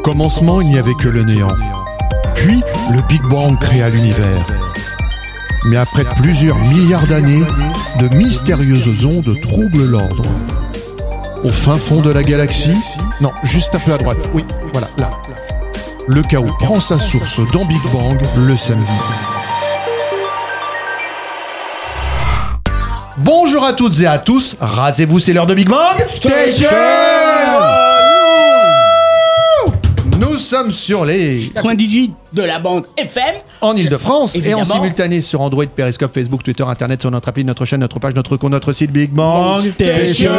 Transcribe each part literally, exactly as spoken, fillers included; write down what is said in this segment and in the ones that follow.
commencement, il n'y avait que le néant. Puis, le Big Bang créa l'univers. Mais après plusieurs milliards d'années, de mystérieuses ondes troublent l'ordre. Au fin fond de la galaxie, non, juste un peu à droite, oui, voilà, là. Le chaos prend sa source dans Big Bang le samedi. Bonjour à toutes et à tous, rasez-vous, c'est l'heure de Big Bang Station. Nous sommes sur les quatre-vingt-dix-huit de la bande F M en Ile-de-France et en Évidemment. simultané sur Android, Periscope, Facebook, Twitter, Internet, sur notre appli, notre chaîne, notre page, notre compte, notre site Big Bang Station.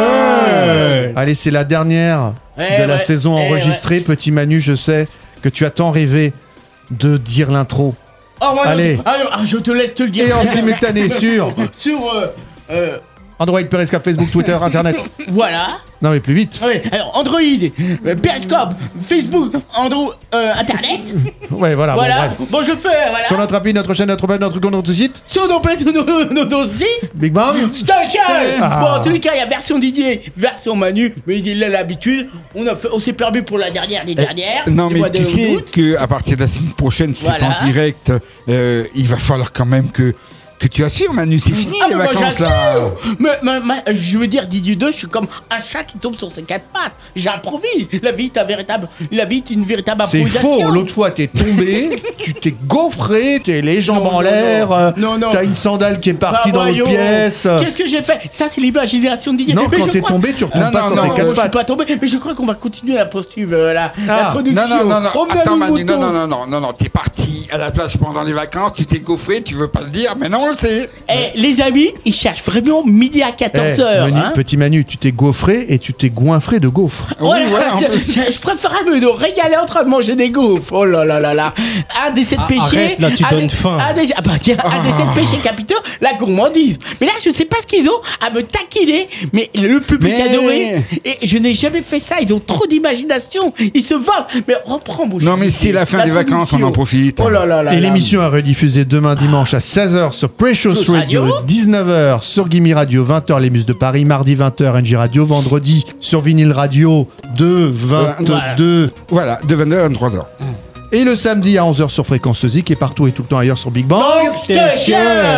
Allez, c'est la dernière Eh de la ouais, saison eh enregistrée. Petit Manu, je sais que tu as tant rêvé de dire l'intro. Oh, moi, Allez. je, ah, ah, je te laisse te le dire. Et en simultané sur Sur. Euh, euh, Android, Periscope, Facebook, Twitter, Internet. voilà. Non mais plus vite. Oui, alors Android, euh, Periscope, Facebook, Android, euh, Internet. Ouais, voilà. voilà. Bon, bref. Bon, je fais, voilà. Sur notre appli, notre chaîne, notre page, notre compte, notre site. Sur nos plateaux, nos, nos, nos sites. Big Bang. Station. Ah. Bon, en tous les cas, il y a version Didier, version Manu, mais il a l'habitude. On, a fait- on s'est permis pour la dernière des dernières. Non, du mais mois tu de sais août. qu'à partir de la semaine prochaine, c'est Voilà. en direct, euh, il va falloir quand même que, que tu assures, Manu. C'est fini Ah, les mais moi, vacances là. j'assure. Mais, mais- mais, je veux dire, Didier deux, je suis comme un chat qui tombe sur ses quatre pattes. J'improvise. La vie est un véritable, la vie est une véritable C'est improvisation. faux. L'autre fois, t'es tombé, tu t'es gaufré, t'es les jambes Non, en non, l'air. non. euh, Non, non. T'as une sandale qui est partie Bah, dans l'autre voyons. pièce. Qu'est-ce que j'ai fait? Ça, c'est l'imagination de Didier. Non, Mais quand je t'es crois- tombé, tu retombes Non, pas non, sur non, tes Non, quatre je suis pattes. pas tombé, mais je crois qu'on va continuer la posture, euh, la, Ah. l'introduction. Non, non, non, non, Revenez à attends, nos Manu, non, moutons. non, non, non, non, non, t'es parti à la plage pendant les vacances, tu t'es gaufré, tu veux pas le dire, mais non, on le sait. Eh, les amis, ils cherchent vraiment midi à quatorze Eh, heures. Manu, hein. Petit Manu, tu t'es gaufré et tu t'es goinfré de gaufres. Oui, Ouais, ouais, en je, plus. je- je préférais me régaler en train de manger des gaufres. Oh là là là là. Un des sept Ah, péchés. arrête, là, tu un donnes des- faim. Un des, ah bah tiens, un des sept péchés capitaux, la gourmandise. Mais là, je sais pas ce qu'ils ont à me taquiner, mais le public Mais- adoré. Et je n'ai jamais fait ça. Ils ont trop d'imagination. Ils se vendent. Mais reprends, mon Non, chéri. mais c'est la fin des vacances, on en profite. Oh là là là. Et là. l'émission est rediffusée demain dimanche à seize heures sur Precious Precious Radio, Radio. dix-neuf heures sur Gimme Radio, vingt heures les Muses de Paris, mardi vingt heures N J Radio, vendredi sur Vinyl Radio de vingt-deux Voilà, de vingt-deux à vingt-trois heures. et le samedi à onze heures sur Fréquence Zik et partout et tout le temps ailleurs sur Big Bang Station.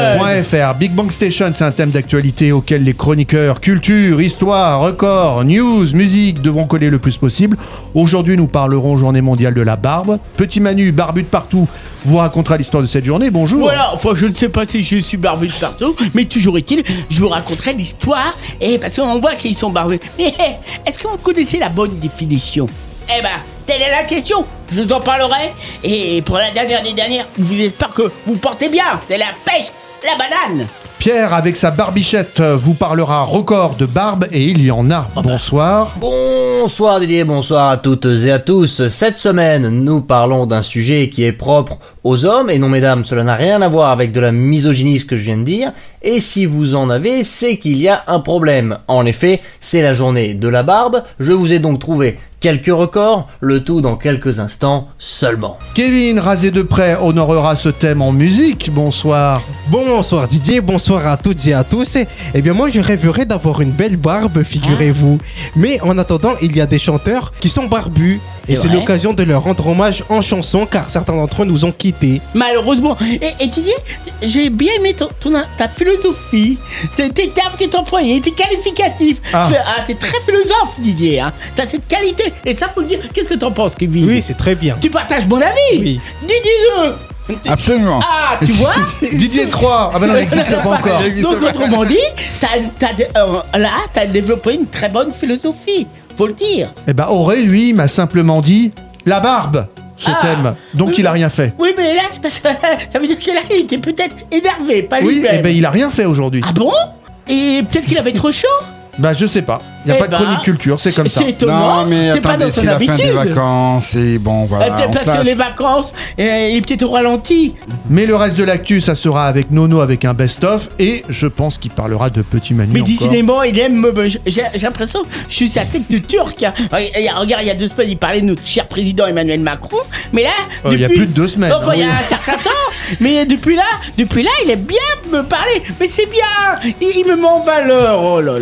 .fr. Big Bang Station, c'est un thème d'actualité auquel les chroniqueurs culture, histoire, record, news, musique devront coller le plus possible. Aujourd'hui, nous parlerons journée mondiale de la barbe. Petit Manu, barbu de partout, vous racontera l'histoire de cette journée. Bonjour. Voilà, enfin je ne sais pas si je suis barbu de partout, mais toujours est-il, je vous raconterai l'histoire, et parce qu'on voit qu'ils sont barbus. Mais est-ce que vous connaissez la bonne définition? Eh ben, telle est la question, je vous en parlerai, et pour la dernière des dernières, je vous espère que vous portez bien, c'est la pêche, la banane. Pierre, avec sa barbichette, euh, vous parlera record de barbe et il y en a. Bonsoir. Bonsoir Didier, bonsoir à toutes et à tous. Cette semaine, nous parlons d'un sujet qui est propre aux hommes, et non mesdames, cela n'a rien à voir avec de la misogynie ce que je viens de dire, et si vous en avez, c'est qu'il y a un problème. En effet, c'est la journée de la barbe, je vous ai donc trouvé quelques records, le tout dans quelques instants seulement. Kevin, rasé de près, honorera ce thème en musique. Bonsoir. Bonsoir Didier, bonsoir à toutes et à tous. Eh bien moi je rêverais d'avoir une belle barbe, figurez-vous. Mais en attendant, il y a des chanteurs qui sont barbus. Et C'est c'est vrai. l'occasion de leur rendre hommage en chanson car certains d'entre eux nous ont quittés. Malheureusement, et, et Didier, j'ai bien aimé ton, ton- ta philosophie, tes, tes termes que t'employais, tes qualificatifs. Ah. Tu- ah, t'es très philosophe Didier, hein. T'as cette qualité, et ça faut le dire, qu'est-ce que t'en penses Kevin? Oui, c'est très bien. Tu partages mon avis. Oui. Didier deux. Absolument. Ah, tu vois. Didier trois. Ah ben non, il n'existe pas encore. Il existe Donc pas. autrement dit, t'as, t'as, euh, là, t'as développé une très bonne philosophie, faut le dire. Eh ben Auré, lui, m'a simplement dit la barbe, ce Ah. thème. Donc Oui. il a rien fait. Oui, mais là, c'est parce que ça veut dire que là, il était peut-être énervé, pas Oui, lui-même. eh ben il a rien fait aujourd'hui. Ah bon? Et peut-être qu'il avait trop chaud? Bah je sais pas. Il y a Eh pas de ben, chronique culture, c'est comme ça. C'est étonnant. Non, mais c'est pas attendez, dans son c'est la fin des habitude. vacances, et bon, Euh, voilà. peut-être on parce se que lâche. les vacances, euh, il est peut-être au ralenti. Mais le reste de l'actu, ça sera avec Nono avec un best-of et je pense qu'il parlera de Petit Manu Mais encore. décidément, il aime me. J'ai j'ai l'impression que je suis sa tête de turc. hein. Regarde, regarde, il y a deux semaines, il parlait de notre cher président Emmanuel Macron. Mais là. Euh, il y a depuis- plus de deux semaines, Enfin, hein, il y a oui. un certain temps. Mais depuis là, depuis là, il aime bien me parler. Mais c'est bien. Il, il me met en valeur. Oh là là là.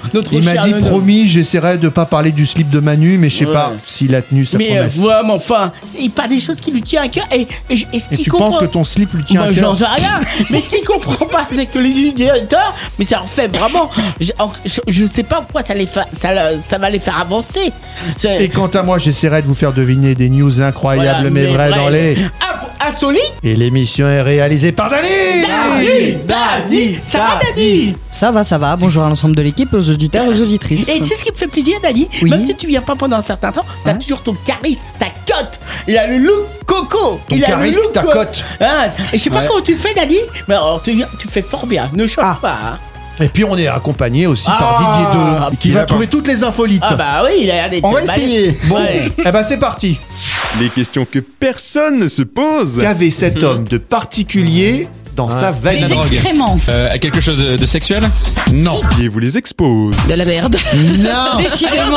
notre Il m'a cher dit Nono. promis, j'essaierai de pas parler du slip de Manu, mais je sais Ouais. pas s'il a tenu sa Mais euh, promesse. ouais, mais enfin, il parle des choses qui lui tiennent à cœur. Et, et, je- et ce Et qu'il tu comprend... penses que ton slip lui tient Bah, à j'en cœur? sais rien. Mais ce qu'il comprend pas, c'est que les utilisateurs, mais ça leur fait vraiment. Je, je, je sais pas pourquoi ça, les fa- ça, ça va les faire avancer. C'est- Et quant à moi, j'essaierai de vous faire deviner des news incroyables voilà, mais vraies dans les... Inf- Insolite. Et l'émission est réalisée par Dani. Dani, Dani, ça va Dani? Ça va, ça va. Bonjour à l'ensemble de l'équipe, aux auditeurs, aux auditrices. Et tu sais ce qui me fait plaisir, Dani? Oui. Même si tu viens pas pendant un certain temps, t'as Hein toujours ton charisme, ta cote. Il a le look coco. Ton il a le charisme, look ta co- cote. Hein, et je sais pas Ouais. comment tu fais, Dani, mais alors tu, tu fais fort bien. Ne change Ah. pas. Hein. Et puis on est accompagné aussi par Ah. Didier deux, qui Il va a trouver toutes les infolites. Ah bah oui, il a l'air d'être. On va balèze. essayer. Bon, Ouais. eh ben c'est parti. Les questions que personne ne se pose. Qu'avait cet homme de particulier dans sa veine? Des excréments. Euh, quelque chose de, de sexuel? Non. Didier vous les expose. De la merde. Non. Décidément.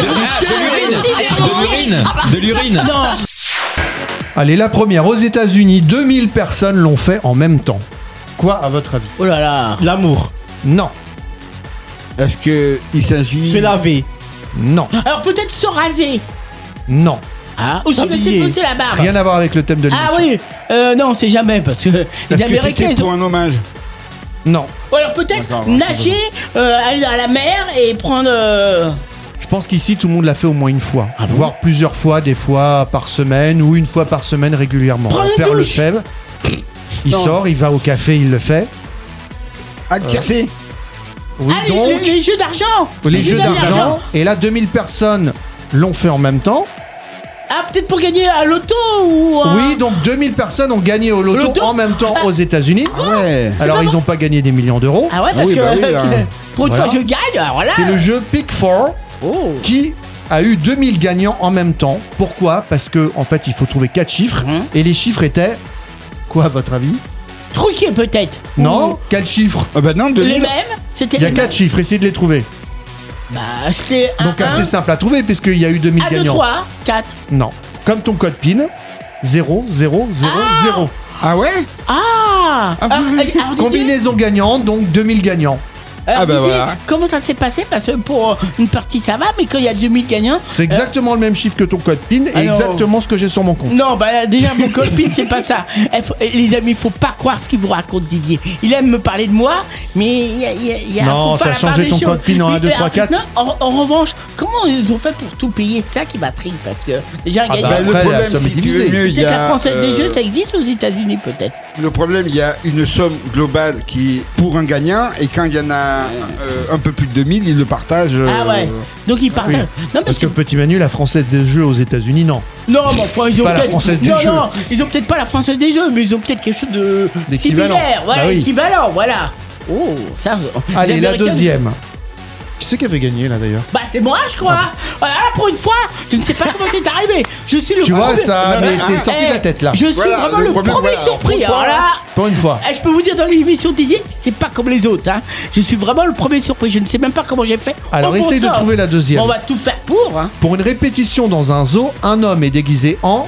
De l'urine. De l'urine. Non. Allez, la première, aux États-Unis, deux mille personnes l'ont fait en même temps. Quoi, à votre avis? Oh là là. L'amour. Non, Est-ce que il s'agit Se laver. non, Alors peut-être se raser. non. Ah, ou se S'habiller. laisser pousser la barbe. Rien à voir avec le thème de l'émission. Ah oui, euh, non, c'est jamais parce que les Est-ce que Américains. c'était Ils pour ont... un hommage? Non, Ou alors peut-être D'accord, bon, nager, euh, aller à la mer et prendre. euh, je pense qu'ici tout le monde l'a fait au moins une fois, Ah bon voire plusieurs fois, des fois par semaine ou une fois par semaine régulièrement. Prends une Père douche. Lefebvre, il Non. sort, il va au café, il le fait. Ah, cassé. Oui, ah, les- donc les, les jeux d'argent. les jeux d'argent. Et là, deux mille personnes l'ont fait en même temps. Ah, peut-être pour gagner à l'auto ou. euh, Oui, donc deux mille personnes ont gagné au loto, Loto. en même temps aux États-Unis. Ouais. Alors, ils n'ont pas gagné des millions d'euros. Ah ouais, parce oui, que. bah oui, là. pour une Voilà. fois, je gagne. Alors là. C'est le jeu Pick Four Oh. qui a eu deux mille gagnants en même temps. Pourquoi? Parce que en fait, il faut trouver quatre chiffres Hein et les chiffres étaient quoi à votre avis? Truqué peut-être. Non, quel chiffre? Ah bah non, Ou de les l'île. mêmes. C'était Il y a les quatre mêmes. chiffres, essayez de les trouver. Bah, c'était un. Donc assez simple à trouver puisqu'il y a eu deux mille un, deux, gagnants. trois, quatre. Non, comme ton code PIN zéro zéro zéro zéro. Ah ouais? Ah. Ah, Alors, oui. alors, Didier, Combinaison gagnante, donc deux mille gagnants. alors, Ah bah Didier, voilà. Comment ça s'est passé? Parce que pour une partie ça va, mais quand il y a deux mille gagnants. C'est exactement le même chiffre que ton code PIN et Alors- exactement ce que j'ai sur mon compte. Non, bah déjà, mon copine, c'est pas ça. Eh, faut- eh, les amis, faut pas croire ce qu'il vous raconte, Didier. Il aime me parler de moi, mais il y a. il y a- il y a- Non, faut faire t'as la part changé des ton choses. code PIN en Mais, un, deux, euh, trois, quatre. non, en, en revanche, comment ils ont fait pour tout payer? C'est ça qui m'intrigue, parce que déjà, Ah il y a- bah, Bah, après, le la problème, somme est si tu veux divisée. mieux, il y peut-être la a. Française euh, des Jeux, ça existe aux États-Unis, peut-être. Le problème, il y a une somme globale qui est pour un gagnant, et quand il y en a euh, un peu plus de deux mille, ils le partagent. euh, Ah ouais. Donc ils partagent. oui. Non, mais Parce que c'est- petit Manu, la française des jeux aux États-Unis, non. Non, mais enfin, ils ont Pas la peut-être. Française des non, Jeux. non, ils ont peut-être pas la Française des Jeux, mais ils ont peut-être quelque chose de D'équivalent. similaire. Voilà, Bah oui. équivalent, voilà. Oh, ça. les Allez, la Américains- deuxième. Qui c'est qui avait gagné là d'ailleurs? Bah, c'est moi, je crois. Ah, pour une fois, je ne sais pas comment c'est arrivé. Je suis le Tu vois, premier- ça Non, m'était mais, sorti eh, de la tête là. Je suis Voilà, vraiment le le, problème, premier voilà, surpris. pour une fois. Alors là. Pour une fois. eh, je peux vous dire dans l'émission Didier, c'est pas comme les autres. Hein. Je suis vraiment le premier surpris. Je ne sais même pas comment j'ai fait. Alors On m'en essaye de sort. trouver la deuxième. On va tout faire pour. Hein. Pour une répétition dans un zoo, un homme est déguisé en...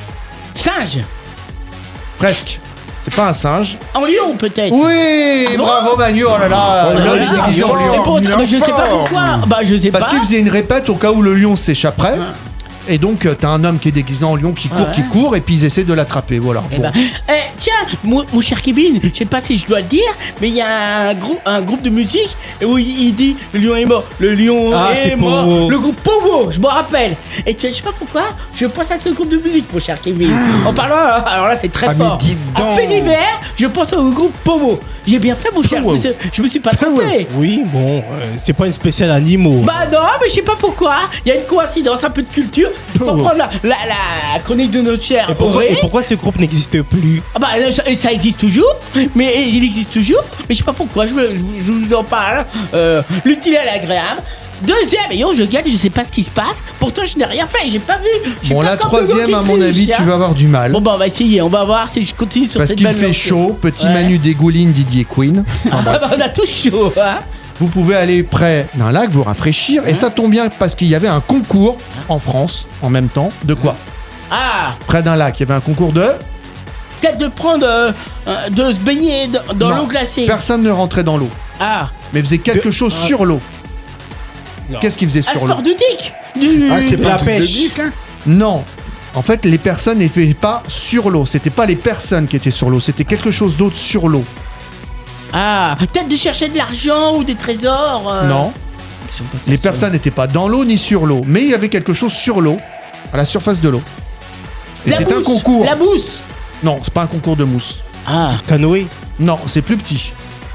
Singe. Presque. C'est pas un singe. En lion, peut-être. Oui, Ah bon bravo Manu, oh là là, Oh là l'homme là, est déguisé en lion. lion. Et pour- il est mais je sais pas fort. pourquoi. Bah, je sais Parce pas. qu'il faisait une répète au cas où le lion s'échapperait. Et donc, euh, t'as un homme qui est déguisé en lion qui court, Ouais. qui court, et puis ils essaient de l'attraper, voilà. Eh Bon. ben, eh, tiens, mon, mon cher Kevin, je sais pas si je dois le dire, mais il y a un groupe, un groupe de musique où il, il dit le lion est mort, le lion Ah, est c'est mort, Pogo. le groupe Pogo, je m'en rappelle. Et tu sais, je sais pas pourquoi, je pense à ce groupe de musique, mon cher Kevin. En parlant, alors là, c'est très Ah, mais fort. dis En donc. fait d'hiver, je pense au groupe Pogo. J'ai bien fait, mon cher, je me suis, je me suis pas trompé. Oui, bon, euh, c'est pas une spéciale animaux. Bah non, mais je sais pas pourquoi. Il y a une coïncidence, un peu de culture. Sans Oh. prendre la, la, la chronique de notre cher Et pourquoi, Auré. et pourquoi ce groupe n'existe plus? Ah bah ça, ça existe toujours, mais il existe toujours, mais je sais pas pourquoi, je, veux- je, je vous en parle. Euh, L'utile et l'agréable. Deuxième, et yo, je gagne, je sais pas ce qui se passe, pourtant je n'ai rien fait, j'ai pas vu. j'ai Bon, pas la encore troisième, de à mon triche, avis, hein. tu vas avoir du mal. Bon bah on va essayer, on va voir si je continue sur Parce cette qu'il belle fait lancée. chaud, petit Ouais. Manu dégouline Didier Queen. Ah bah on a tous chaud, hein. Vous pouvez aller près d'un lac, vous rafraîchir, et ça tombe bien parce qu'il y avait un concours en France, en même temps, de quoi? Ah, Près d'un lac, il y avait un concours de... peut-être de prendre, euh, euh, de se baigner dans, dans Non, l'eau glacée. Personne ne rentrait dans l'eau, Ah, mais faisait quelque chose sur l'eau. Qu'est-ce qu'ils faisaient Un sur sport l'eau? de dick. Du... Ah, c'est pas La un truc de pêche. dix, là? Non. En fait, les personnes n'étaient pas sur l'eau. C'était pas les personnes qui étaient sur l'eau. C'était quelque chose d'autre sur l'eau. Ah, peut-être de chercher de l'argent ou des trésors. euh. Non. Ils sont pas Les faciles. personnes n'étaient pas dans l'eau ni sur l'eau. Mais il y avait quelque chose sur l'eau, à la surface de l'eau. Et La c'est un mousse, concours. La mousse. Non, c'est pas un concours de mousse. Ah. Canoë. Non, c'est plus petit.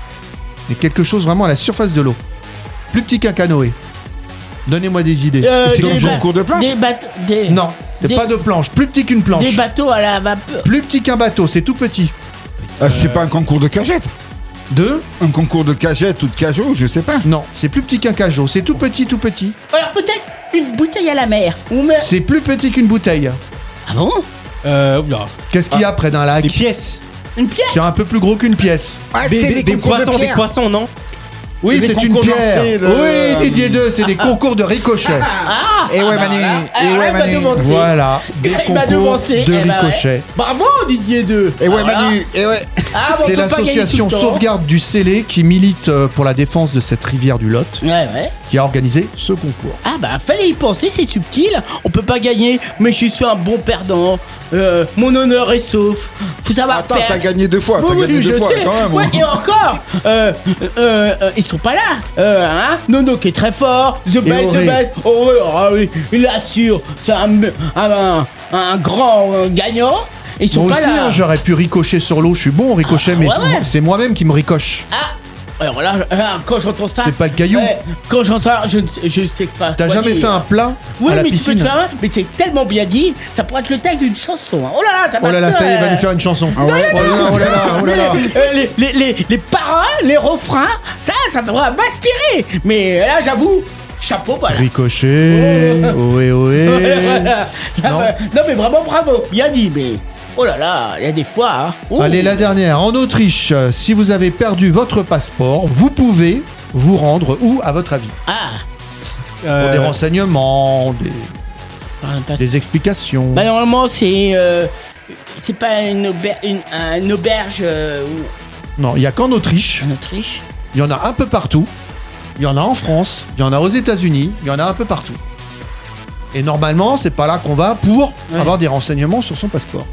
Mais quelque chose vraiment à la surface de l'eau. Plus petit qu'un canoë. Donnez-moi des idées. Euh, C'est des comme ba- un cours de planche? Des bateaux. Des... Non, c'est des- pas de planche. Plus petit qu'une planche. Des bateaux à la vapeur. Plus petit qu'un bateau, c'est tout petit. Ah, c'est pas un concours de cagette? Deux? Un concours de cagette ou de cajot, je sais pas. Non, c'est plus petit qu'un cajot. C'est tout petit, tout petit. Alors peut-être une bouteille à la mer. Ou me- C'est plus petit qu'une bouteille. Ah bon? Euh, oula. Qu'est-ce qu'il y a près d'un lac? Des pièces. Une pierre? C'est un peu plus gros qu'une pièce. Ah, Des, c'est des- des des concours de poissons, des pierre. poissons, non? Oui, des c'est une concours pierre. lancés, le- Oui, Didier deux, c'est des concours de ricochet. Ah. Et ouais, ah bah Manu. voilà. Et Ah, ouais, il m'a Manu. devancé. Voilà, des Il m'a concours devancé. de Eh bah ouais. ricochet. Bravo Didier deux. Et ouais, Voilà. Manu. Et ouais. Ah, bon, C'est on peut pas gagner l'association tout le temps. Sauvegarde du Célé qui milite euh, pour la défense de cette rivière du Lot Ouais, ouais. qui a organisé ce concours. Ah bah fallait y penser, c'est subtil. On peut pas gagner, mais je suis un bon perdant. Euh, mon honneur est sauf. Faut savoir Attends, perdre. t'as gagné deux fois. Oui, T'as oui, gagné je deux fois, sais. quand même. Ouais, hein. et encore, euh, euh, euh, ils sont pas là. Euh, hein Nono qui est très fort. The Best, Auré. The Best. Oh, ouais, ah oui, il assure. C'est un, un, un, un grand euh, gagnant. Ils sont Moi pas aussi, là. hein, j'aurais pu ricocher sur l'eau. Je suis bon au ricochet, Ah, mais ouais, ouais. c'est moi-même qui me ricoche. Ah, alors là, là, quand j'entends ça. C'est pas le caillou. Ouais, quand j'entends ça, je, ne sais- je sais pas. T'as quoi jamais dire. fait un plat Oui, à la mais tu peux piscine? te faire un, mais c'est tellement bien dit, ça pourrait être le texte d'une chanson. hein. Oh là là, ça Oh là là, passe, ça y est, il va euh, nous faire une chanson. Ah ouais. Oh là là, oh là là, oh là là. Euh, les, les, les, les paroles, les refrains, ça, ça devrait m'inspirer. Mais là, j'avoue, chapeau, voilà. Ricochet, ohé ohé. non. Non. non, mais vraiment bravo, bien dit, mais oh là là, il y a des fois. Hein. Oh. Allez, la dernière. En Autriche, euh, si vous avez perdu votre passeport, vous pouvez vous rendre où, à votre avis? Ah, Pour Euh, des renseignements, des, pardon, pas- des explications. Bah, normalement, c'est. euh, c'est pas une, auber- une, un- une auberge euh, ou- Non, il n'y a qu'en Autriche. en Autriche. Il y en a un peu partout. Il y en a en France. Il y en a aux États-Unis. Il y en a un peu partout. Et normalement, c'est pas là qu'on va pour Ouais. avoir des renseignements sur son passeport.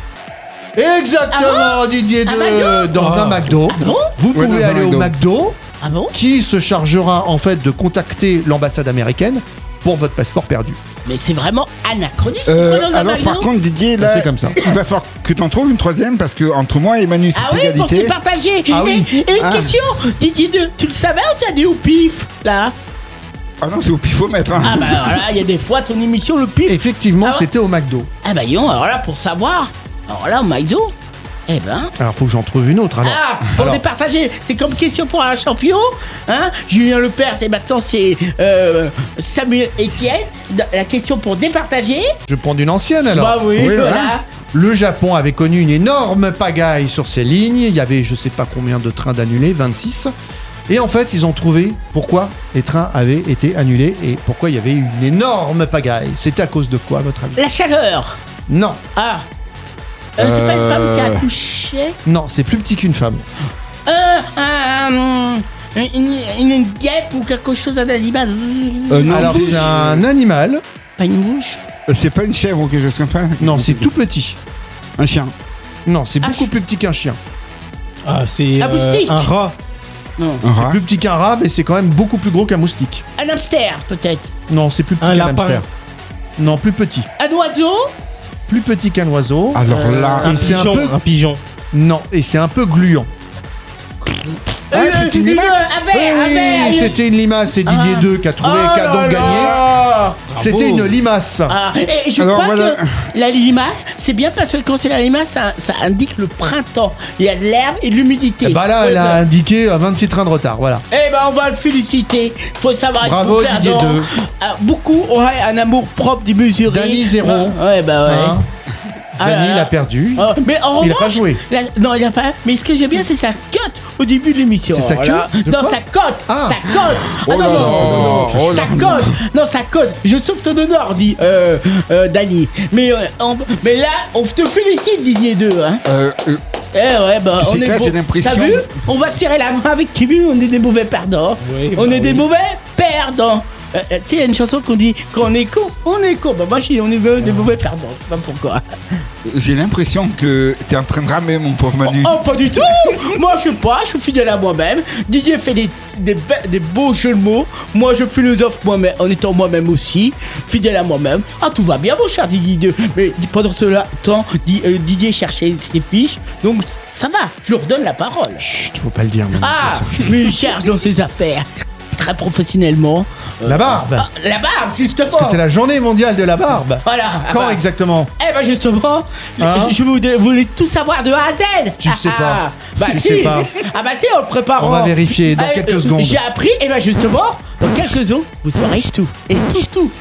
Exactement, Didier Un de, McDo dans un McDo. Ah bon Vous Ouais, pouvez dans un aller au McDo. McDo, Ah bon? qui se chargera en fait de contacter l'ambassade américaine pour votre passeport perdu. Mais c'est vraiment anachronique. Euh, Prenons un alors McDo. par contre Didier Bah, là c'est comme ça. il va falloir que t'en trouves une troisième parce que entre moi et Manu c'est Ah oui, pour se égalité. partager. Ah et, oui. et une Ah. question, Didier deux, tu le savais ou t'as dit au pif là? Ah non c'est au pifomètre hein. Ah bah alors là, il y a des fois ton émission le pif. Effectivement, Ah ouais. c'était au McDo. Ah bah yon, alors là pour savoir, alors là au McDo, eh ben. Alors, faut que j'en trouve une autre. Alors, Ah, pour Alors. départager, c'est comme question pour un champion, hein? Julien Lepers, et maintenant c'est euh, Samuel Etienne. La question pour départager. je prends une ancienne alors. Bah oui, Oui, voilà. Le Japon avait connu une énorme pagaille sur ses lignes. Il y avait je sais pas combien de trains d'annulés, vingt-six. Et en fait, ils ont trouvé pourquoi les trains avaient été annulés et pourquoi il y avait eu une énorme pagaille. C'était à cause de quoi, à votre avis? La chaleur. Non, Ah. Euh, C'est pas une femme qui a Euh. accouché. non, c'est plus petit qu'une femme. Euh, euh, une, une, une guêpe ou quelque chose d'un animal. Euh, non, Alors, c'est- c'est un animal. Pas une mouche. Euh, c'est pas une chèvre ou quelque chose comme ça. Non, c'est tout petit. un chien. Non, c'est Ah, beaucoup je- plus petit qu'un chien. Ah, c'est Un euh, moustique. un rat. Non. Un rat. Plus petit qu'un rat, mais c'est quand même beaucoup plus gros qu'un moustique. Un hamster, peut-être. Non, c'est plus petit Un qu'un lapin. hamster. Non, plus petit. Un oiseau. Plus petit qu'un oiseau. Alors Euh, là Un Et c'est un pigeon. peu- Un pigeon. Non, et c'est un peu gluant. Ah, c'est une limace. Un verre, un Oui, verre. c'était une limace, c'est Didier Ah. deux qui a trouvé, Oh qui a là donc là. gagné. C'était une limace. Ah, et je Alors, crois voilà. que la limace, c'est bien parce que quand c'est la limace, ça, ça indique le printemps. Il y a de l'herbe et de l'humidité. Bah là, elle a indiqué euh, vingt-six trains de retard, voilà. Eh ben, on va le féliciter. Faut savoir être Bravo, bon Didier perdant. deux. Ah, beaucoup auraient un amour propre démesuré. Dany, zéro. Ah, ouais, bah ouais. Hein Ah Dany, là il là. a perdu. Oh, mais en Il a pas revanche, joué. la- non, il a pas. Mais ce que j'aime bien, c'est sa cote au début de l'émission. C'est sa Voilà. queue De Non, quoi sa cote. Ah. Sa cote. Oh Ah, non, là non, là. non, non, Oh sa là cote. Non, sa cote. Je sauve ton honneur, dit euh, euh, Dany. Mais, euh, on- mais là, on te félicite, Didier deux. Hein. Euh, euh, Eh ouais, bah, C'est on est clair, beau- j'ai l'impression- T'as vu? On va serrer la main avec Kevin, on est des mauvais perdants. Oui, on bah est des oui. mauvais perdants. euh, euh, tu sais, il y a une chanson qu'on dit quand on est con, on est con. Bah, moi, je suis, on est des mauvais perdants. Je sais pas pourquoi. J'ai l'impression que t'es en train de ramer, mon pauvre Manu. Oh, pas du tout. Moi, je sais pas, je suis fidèle à moi-même. Didier fait des, des, be- des beaux jeux de mots. Moi, je philosophe moi-même, en étant moi-même aussi. Fidèle à moi-même. Ah, tout va bien, mon cher Didier. Mais pendant ce temps, euh, Didier cherchait ses fiches. Donc, ça va, je leur donne la parole. Chut, faut pas le dire maintenant. Ah, mais il cherche dans ses affaires. Très professionnellement. Euh, La barbe. ah, La barbe, justement. Parce que c'est la journée mondiale de la barbe. Voilà. Quand ah bah, exactement? Eh ben justement, Hein je voulais, voulais tout savoir de A à Z. Tu sais pas. Bah Tu si. sais pas. Ah bah si, en préparant. On va vérifier dans Euh, quelques euh, secondes. J'ai appris, et ben justement, dans quelques secondes, vous saurez tout. Et tout, tout.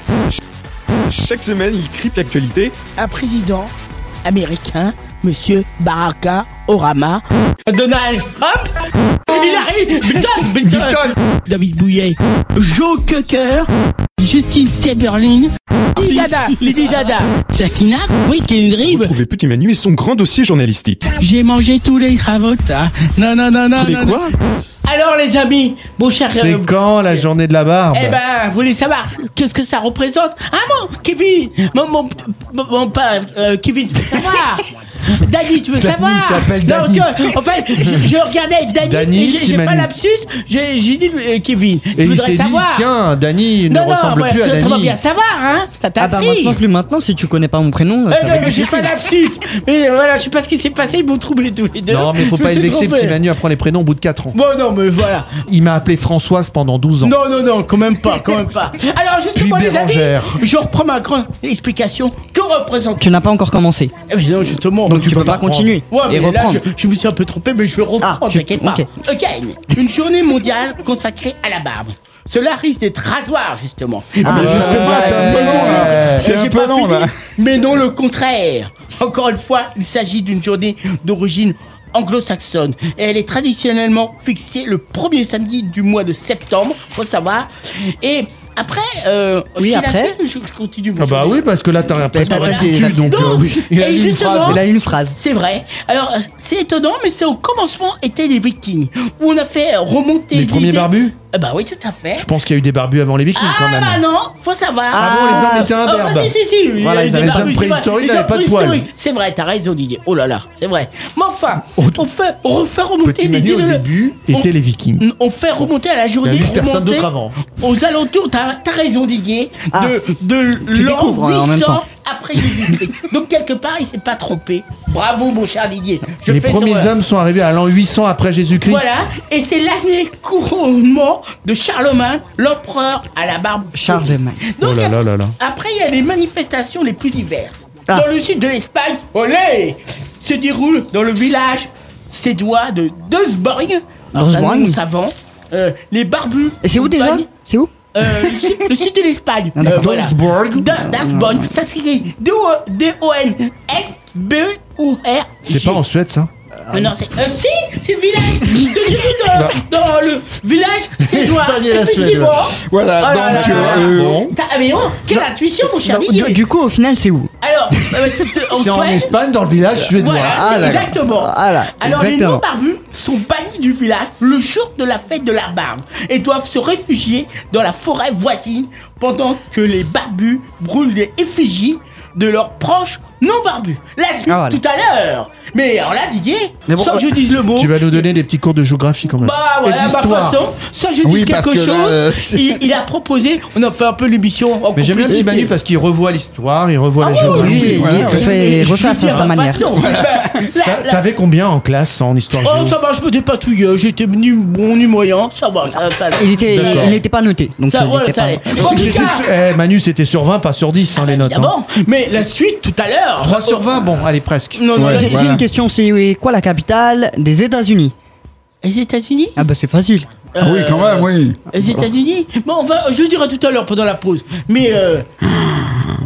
Chaque semaine, il crypte l'actualité. Un président américain, Monsieur Barack Obama, Donald Trump, il arrive, Milton, Milton, David Bouillet, Joe Cocker, Justine Timberlake, Lady Dada, Lady Dada, Sakina, oui, Kendrick. Retrouvez Petit Manu et son grand dossier journalistique. J'ai mangé tous les Travolta. Non, non, non, non. Tous les non, quoi non. Alors, les amis, mon cher. C'est euh, quand la journée de la barbe? Eh ben, vous voulez savoir qu'est-ce que ça représente? Ah mon Kevin, mon mon mon, mon pas euh, Kevin, tu veux savoir? Danny, tu veux Danny, savoir? il s'appelle Non, Danny. parce que, en fait, je, je regardais Danny, Danny, et j'ai, j'ai pas Kimani. lapsus, j'ai, j'ai dit euh, Kevin. Et tu il voudrais s'est dit, savoir? tiens, Danny ne non, non, ressemble voilà, plus à tu dois Danny. bien savoir, hein? Ça t'a Ah bah pris. maintenant plus maintenant, si tu connais pas mon prénom, Euh, ça va être non, j'ai pas difficile. lapsus. Mais euh, voilà, je sais pas ce qui s'est passé, ils m'ont troublé tous les deux. Non, mais faut Je pas me être suis vexé, trompé. petit Manu apprend les prénoms au bout de quatre ans. Bon, non, mais voilà. Il m'a appelé Françoise pendant douze ans. Non, non, non, quand même pas, quand même pas. Alors, justement, Puis les amis, Bérangère. je reprends ma grande explication. Que représente. Tu n'as pas encore commencé, Eh ben non, justement. donc tu peux pas continuer Ouais, mais et là, reprendre. je, je me suis un peu trompé, mais je vais reprendre, Ah, tu- t'inquiète pas. ok. Ok, une journée mondiale consacrée à la barbe. Cela risque d'être rasoir, justement. Ah, Mais justement, c'est un peu long, là. C'est Et un j'ai peu pas long, fini. là. Mais non, le contraire. Encore une fois, il s'agit d'une journée d'origine anglo-saxonne. Et elle est traditionnellement fixée le premier samedi du mois de septembre, faut savoir. Et après, euh, Oui, je après la fais, je, je continue. Ah bah oui, parce que là, t'as presque t'as- rien t'as- dessus, t'as- donc Donc, euh, oui. Il a et dit une justement, phrase. Il a une phrase. C'est vrai. Alors, euh, c'est étonnant, mais c'est au commencement étaient les Vikings, où on a fait remonter Les premiers l'idée- barbus? Euh, Bah oui, tout à fait. Je pense qu'il y a eu des barbus avant les Vikings Ah quand même. bah non, faut savoir. Ah bon, les hommes étaient Ah, imberbes. bah, si, si, si, il y Voilà, a ils des avaient- les barbus, hommes c'est vrai. préhistoriques Les n'avaient hommes pas de poils. préhistoriques, c'est vrai, t'as raison Didier. Oh là là, c'est vrai. Mais enfin, Au- on fait, on fait remonter Petit Manu, l'idée au de... début, on- étaient les Vikings. On fait remonter à la Il journée y a eu personne remonter d'autre avant. aux alentours, t'as as raison Didier, Ah, de, de tu l'an découvres, hein, en même huit cents temps. après Jésus-Christ. Donc quelque part, il s'est pas trompé. Bravo mon cher Didier. Je Les fais premiers sur- hommes sont arrivés à l'an huit cents après Jésus-Christ. Voilà, et c'est l'année couronnement de Charlemagne, l'empereur à la barbe. Charlemagne. Donc, Oh là là là là. après, il y a les manifestations les plus diverses. Ah. Dans le sud de l'Espagne, olé, se déroule dans le village sédois de Duisburg. Alors, c'est un Duisburg. nom savant. Euh, les barbus. Et c'est où déjà accompagnent- C'est où euh, le, sud, le sud de l'Espagne. Ah, d'accord. Duisburg. Duisburg. Ça s'écrit D O N S B O R. C'est pas en Suède, ça? Mais non, c'est. Euh, si, c'est le village. C'est celui dans, dans le village sédois. L'Espagne et la Suède. Effectivement. Voilà, Oh là donc, là là. euh, Bon. T'as- ah, mais oh, quelle intuition, mon cher Non, Didier. du, du coup, au final, c'est où Alors, euh, c'est c'est en C'est en Suède. Espagne, dans le village suédois. Voilà, Ah, c'est d'accord. exactement. Voilà, Alors, les exactement. non-barbus sont bannis du village le jour de la fête de la barbe et doivent se réfugier dans la forêt voisine pendant que les barbus brûlent des effigies de leurs proches non-barbus. La suite Ah, voilà. tout à l'heure. Mais alors là, Didier, Mais bon, sans que je dise le mot. Tu vas nous donner des petits cours de géographie quand même. Bah Et voilà, ma d'histoire. façon, sans que je Oui, dise parce quelque que là, chose, euh, il, il a proposé, on a fait un peu l'émission en Mais j'aime bien Petit complicité. Manu parce qu'il revoit l'histoire, il revoit Ah la oui, géographie. oui, Voilà. il refait, Je refait à dis sa, sa ma manière. façon. Bah, la- T'a- la- T'avais combien en classe en histoire Oh, géo? ça va, je me dépatouille. euh, J'étais ni bon ni moyen. Ça va, ça, ça, Il était, D'accord. il n'était pas noté. Donc ça, il voilà, était ça pas- allait. C'est En que tout c'était cas, sur- eh, Manu, c'était sur vingt, pas sur dix, hein, les notes. hein. évidemment. Mais la suite tout à l'heure. trois sur vingt, bon, allez, presque. Non, non, Ouais. la- J'ai j'ai Voilà. une question, c'est oui, quoi la capitale des États-Unis? Les États-Unis Ah bah c'est facile. Ah oui, quand même, oui. Les États-Unis. Bon, on va, je le dirai tout à l'heure pendant la pause. Mais euh,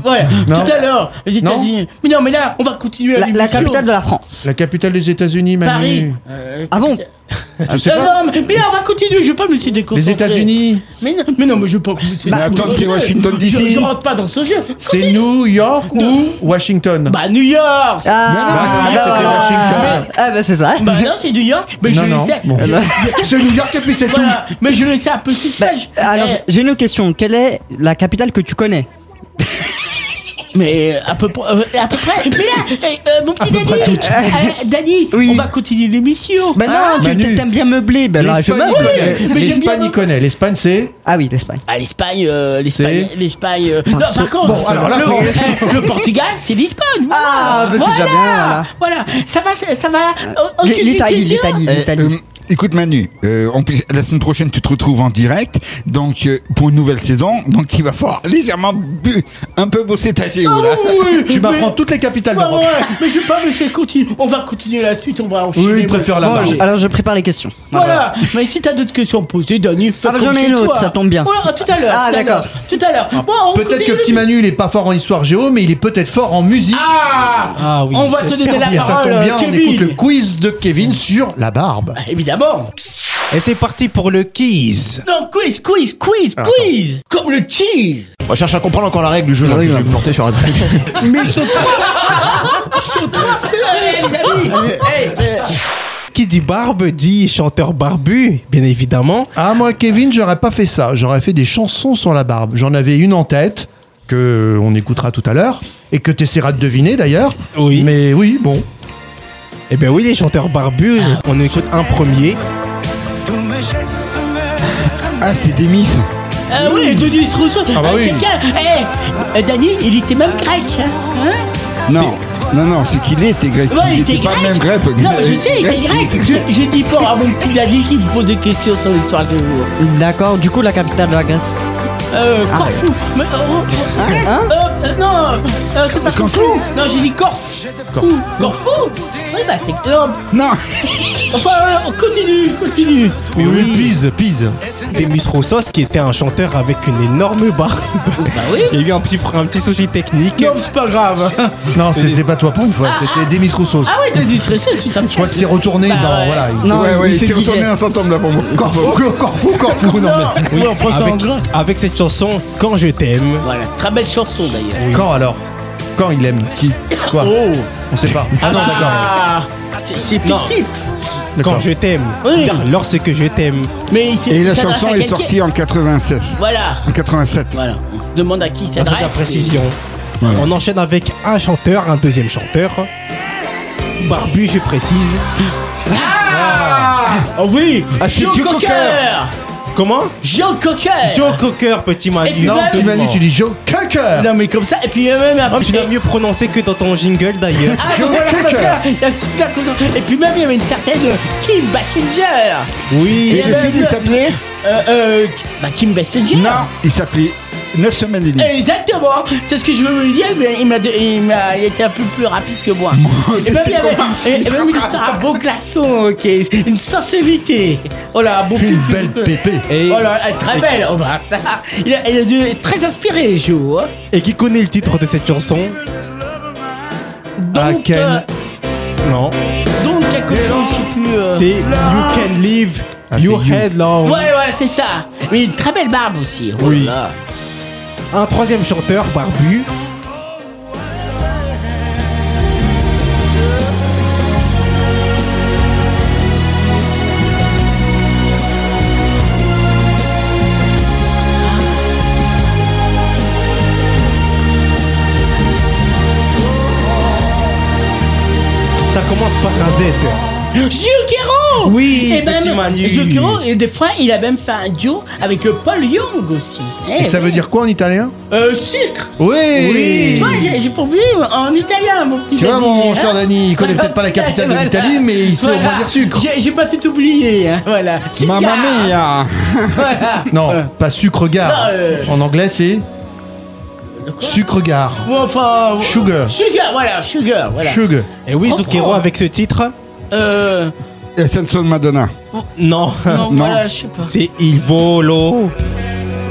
Ouais, Non. tout à l'heure, aux États-Unis. Mais non, mais là, on va continuer La, l'émission. la capitale de la France. La capitale des États-Unis, Manu. Paris. Euh, Ah bon? Je sais Euh, pas. non, mais, mais là, on va continuer, je vais pas me laisser déconcentrer. Les États-Unis. Mais non, mais non, mais je veux pas que vous Mais attends, c'est Washington D C. Je, je rentre pas dans ce jeu. C'est New York ou Washington? Bah, New York. Ah, non, bah, c'était voilà. Washington. Ah bah c'est ça. Bah non, c'est New York. Mais Non, je non. le sais. Bon. Je- C'est New York et puis c'est tout. Voilà, mais je le sais un peu Bah, suspect. alors Eh, j'ai une autre question. Quelle est la capitale que tu connais? Mais à peu, près- euh, à peu près. Mais là, eh, euh, mon petit peu près Danny, toutes. euh, Danny, Oui. on va continuer l'émission. Bah non, Hein tu Manu. t'aimes bien meubler. Ben là, je L'Espagne, meuble. il connaît. mais j'aime L'Espagne, bien, il connaît. L'Espagne, c'est. Ah oui, l'Espagne. Ah, l'Espagne, euh, l'Espagne, C'est- l'Espagne. euh, non, Parce par que- contre, bon, alors, la le, France. eh, le Portugal, c'est l'Espagne. Ah, bah, c'est déjà bien, voilà. Voilà, ça va, ça ça va. oh, ok, L'Italie, question. l'Italie, Euh, l'Italie. euh, Écoute Manu, euh, en plus, la semaine prochaine tu te retrouves en direct, donc euh, pour une nouvelle saison, donc il va falloir légèrement bu- un peu bosser ta géo là. Ah oui, Tu m'apprends mais- toutes les capitales Ouais, d'Europe. ouais, mais je vais pas me laisser continuer. On va continuer la suite, on va enchaîner. Oui, il préfère la Bon, barbe. je- alors je prépare les questions. Voilà, mais si t'as d'autres questions à poser, Dany, fais Ah, bah, comme j'en ai chez une autre, toi. ça tombe bien. Voilà, tout à l'heure. Ah, tout à d'accord. l'heure, Tout à l'heure. Bon, on Peut-être continue que le- petit Manu, il est pas fort en histoire géo, mais il est peut-être fort en musique. Ah, Ah oui, On va te j'espère donner la bien, Ça parole, tombe bien, on Kevin. écoute le quiz de Kevin sur la barbe. Évidemment. Et c'est parti pour le quiz. Non, quiz, quiz, quiz, quiz. Comme le cheese. On cherche à comprendre encore la règle du jeu. là, oui, je vais oui. me porter sur un truc. Mais ce Ce Allez, les amis. Hey, hey. Qui dit barbe dit chanteur barbu, bien évidemment. Ah, moi, Kevin, j'aurais pas fait ça. J'aurais fait des chansons sur la barbe. J'en avais une en tête, que euh, on écoutera tout à l'heure, et que tu essaieras de deviner d'ailleurs. Oui. Mais oui, bon. Eh ben oui, les chanteurs barbus, on écoute un premier. Ah c'est des miss. Ah oui, Denis Rousseau. Ah bah Euh, oui. Quelqu'un. Hey, euh, Dany, il était même grec. Hein, hein Non, non, non, c'est qu'il était grec. Ouais, il était pas même grec. Non, mais je sais, il était grec. Je, je dis pas à mon petit Dany qui me pose des questions sur l'histoire de vous. D'accord, du coup la capitale de la Grèce. Euh, Ah, Corfou. Mais, euh, Hein euh, euh, non, euh, c'est pas Corfou. Corfou. Non, j'ai dit Corfou. Corfou. Oui, bah c'est non. Non. Enfin, euh, continue, continue. Mais oui, oui, Pise, Pise. Demis Roussos qui était un chanteur avec une énorme barbe. Bah oui. Il y a eu un petit, un petit souci technique. Non, c'est pas grave. Non, c'était pas toi pour une fois, c'était Demis Roussos. Ah ouais, t'es disressé, tu t'en Je crois que c'est retourné Bah dans. ouais. Voilà. il- Non, ouais, ouais, il il fait s'est le retourné D J. un centime là pour moi. Corfou, Corfou, Corfou. Non, mais- Oui, on prend ça en Avec, gras. avec cette chanson, Quand je t'aime. Voilà, très belle chanson d'ailleurs. Quand alors? Quand il aime? Qui? Quoi? Oh. On sait pas. Ah non, d'accord. Ah, c'est- c'est Non. fictif. Quand D'accord. je t'aime. Oui. Car lorsque je t'aime. Mais il s'est- Et la ça s'adresse chanson à est quelqu'un. sortie en quatre-vingt-seize. Voilà, En quatre-vingt-sept. voilà. On se demande à qui ça Merci de la précision. On enchaîne avec un chanteur, un deuxième chanteur. Barbu, je précise. Ah, oh oui, Ah, c'est Joe Joe Cocker. Comment Joe Cocker. Joe Cocker, petit Manu. Et puis Non, même- c'est Manu, tu dis Joe Cocker. Non mais comme ça, et puis même Oh, après. tu l'as mieux prononcé que dans ton jingle d'ailleurs. Ah donc voilà, parce que il y a toute la cause. Et puis même il y avait une certaine Kim Basinger. Oui. Et le ben, film il le- s'appelait Euh, euh, bah Kim Basinger. Non, il s'appelait neuf semaines et demie. Exactement, c'est ce que je veux lui dire, mais il m'a, il m'a, il était un peu plus rapide que moi. Et même il y avait, comment et- et il même il sera- était un beau glaçon, ok, une sensibilité. Oh là, un beau film. Une que belle je peux- pépé. Et, Oh là, elle est très belle. Oh bah ça, il a, il a dû être très inspiré, Joe. Hein. et qui connaît le titre de cette chanson? Ah, Donc, Ken. euh, Non. donc quelque chose, je sais plus. euh, C'est You Can Live Ah, Your c'est You. Head Long. Ouais, ouais, c'est ça. Mais une très belle barbe aussi. Oh Oui. là. Un troisième chanteur, barbu. Ça commence par un Z. Zucchero. Oui, et petit même Manu. Zucchero, et des fois, il a même fait un duo avec euh, Paul Young aussi. Et Eh, ça veut ouais. dire quoi en italien? Euh, sucre. Oui. Tu vois, j'ai, j'ai pour lui en italien, mon petit Tu vois, Dany, mon hein. cher Dany, il connaît peut-être pas la capitale de Voilà. l'Italie, mais il sait au moins Voilà. dire sucre. J'ai, j'ai pas tout oublié, hein, voilà. Sucre. Mamma mia. Voilà. Non, Euh, pas sucre-gare. Non, euh, En anglais, c'est sucre-gare. bon, enfin. Sugar. Sugar, voilà, sugar, voilà. Sugar. Et oui, Comprends. Zucchero avec ce titre. Euh. Et Senso Madonna. Non. Non, Non. voilà, je sais pas. C'est Il Volo.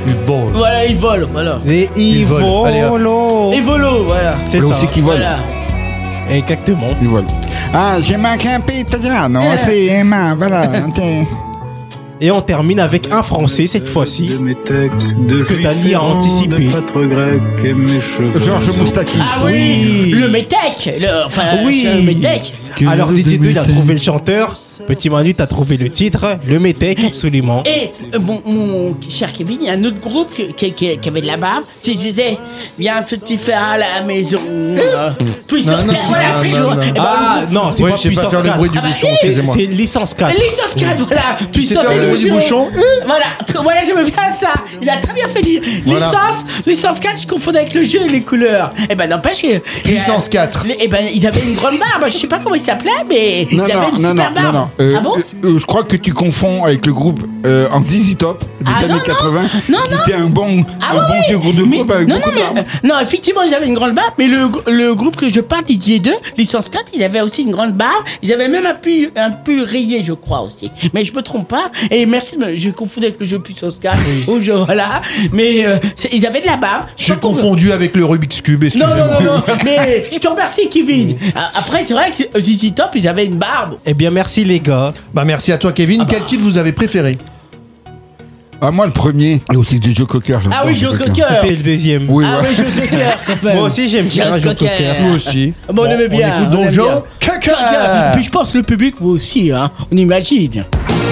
Il vole. Voilà, ils volent, voilà. Et Il vole. Allez, hop. Ivolo. Et volo, voilà. C'est Là ça. aussi qui vole. Voilà. Exactement. Ils volent. Ah, j'ai manqué un peu italiano, Euh. c'est ma, voilà. t'es- Et on termine avec un français cette fois-ci. De mes textes, de Que Dali a Juifs anticipé. de pâtre grec et mes cheveux. Georges Moustaki. Ah oui, Oui. Le métèque, le, enfin, Oui. c'est le métèque. Alors D J deux il a trouvé le chanteur. Petit Manu t'as trouvé le titre. Le Métèque absolument. Et euh, mon, mon cher Kevin, il y a un autre groupe que- qui, qui- qui avait de la barbe. Si je disais, viens un petit faire à la maison. euh, Puis Non, sur non, terre, voilà, non, puis non, sur- non. eh ben, Ah le groupe- non, c'est Ouais, pas je sais pas puissance faire le quatre. bruit du Ah bah bouchon, si. C'est excusez-moi. c'est licence quatre. Licence quatre, voilà. Puissance faire le bruit du bouchon. Voilà, voilà, j'aime bien ça. Il a très bien fait dire. Voilà. Licence, licence quatre, je confondais avec le jeu et les couleurs. Eh ben n'empêche que. Licence quatre. Eh ben ils avaient une grande barbe. Je sais pas comment ils s'appelaient, mais Non, ils avaient non, une non, super non, non, barbe. non. Euh, Ah bon? euh, euh, je crois que tu confonds avec le groupe euh, en Z Z Top des Ah, années non, non. quatre-vingts. Non, qui non. était un bon, Ah un oui, bon oui. vieux groupe de Mais- groupe avec non, beaucoup non, de mais, barbe. euh, non, effectivement, ils avaient une grande barbe, mais le, le groupe que je parle, Didier deux, licence quatre, ils avaient aussi une grande barbe. Ils avaient même un pull, un pull rayé, je crois aussi. Mais je me trompe pas. Et merci, de me- je confondais avec le jeu puissance quatre. Au jeu, voilà. Mais euh, c'est- ils avaient de la barbe. Je sais J'ai pas comment- confondu avec le Rubik's Cube, Non, excusez-moi. non, non, non. Mais je te remercie, Kevin. Ah, Après, c'est vrai que Z Z Top, ils avaient une barbe. Eh bien merci les gars. Bah merci à toi Kevin. Ah bah. Quel titre vous avez préféré? Ah, moi, le premier. Et aussi des Joe Cocker. j'adore Ah oui, Joe Cocker. C'était le deuxième. Oui, Ah ouais. oui, Joe Cocker. quand même. Moi aussi j'aime bien Joe Joe Cocker. Cocker. Moi aussi. Bon, on aimait bien. écoute on donc aime Joe bien. Cocker. Puis je pense le public, vous aussi, hein. On imagine.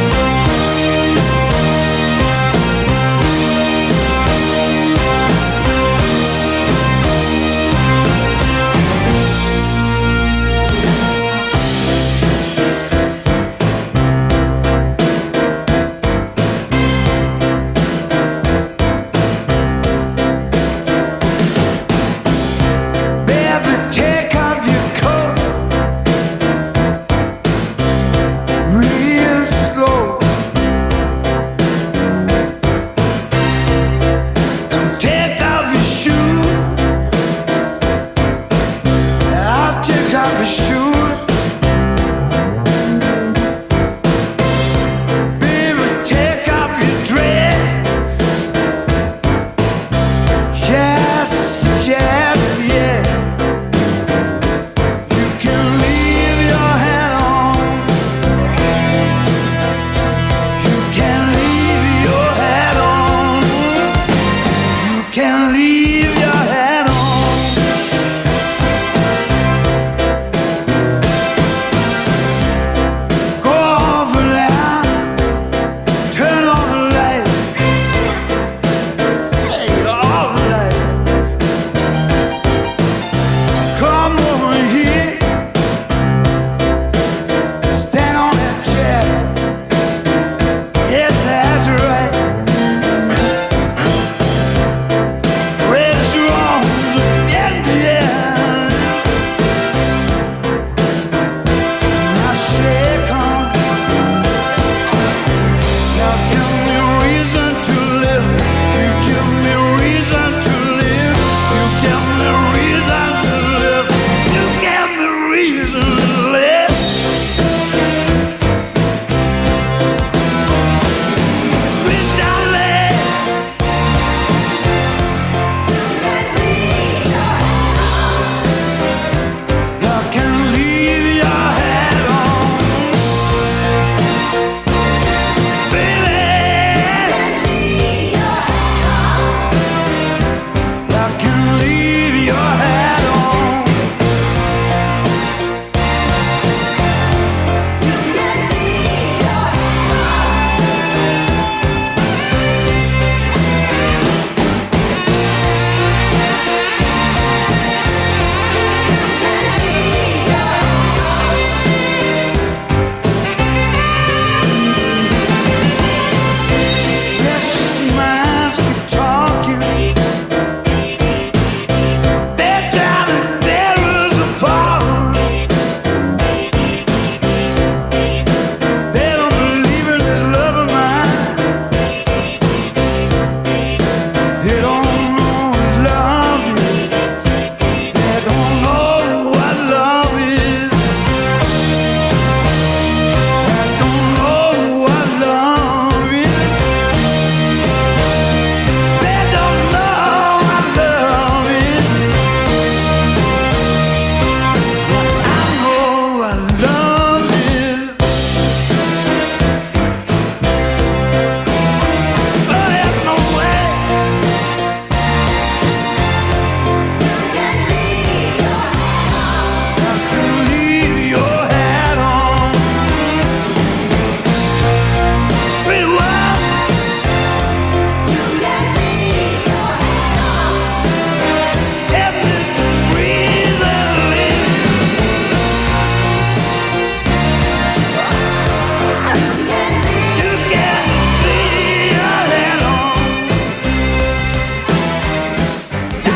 Baby, take off your coat. Real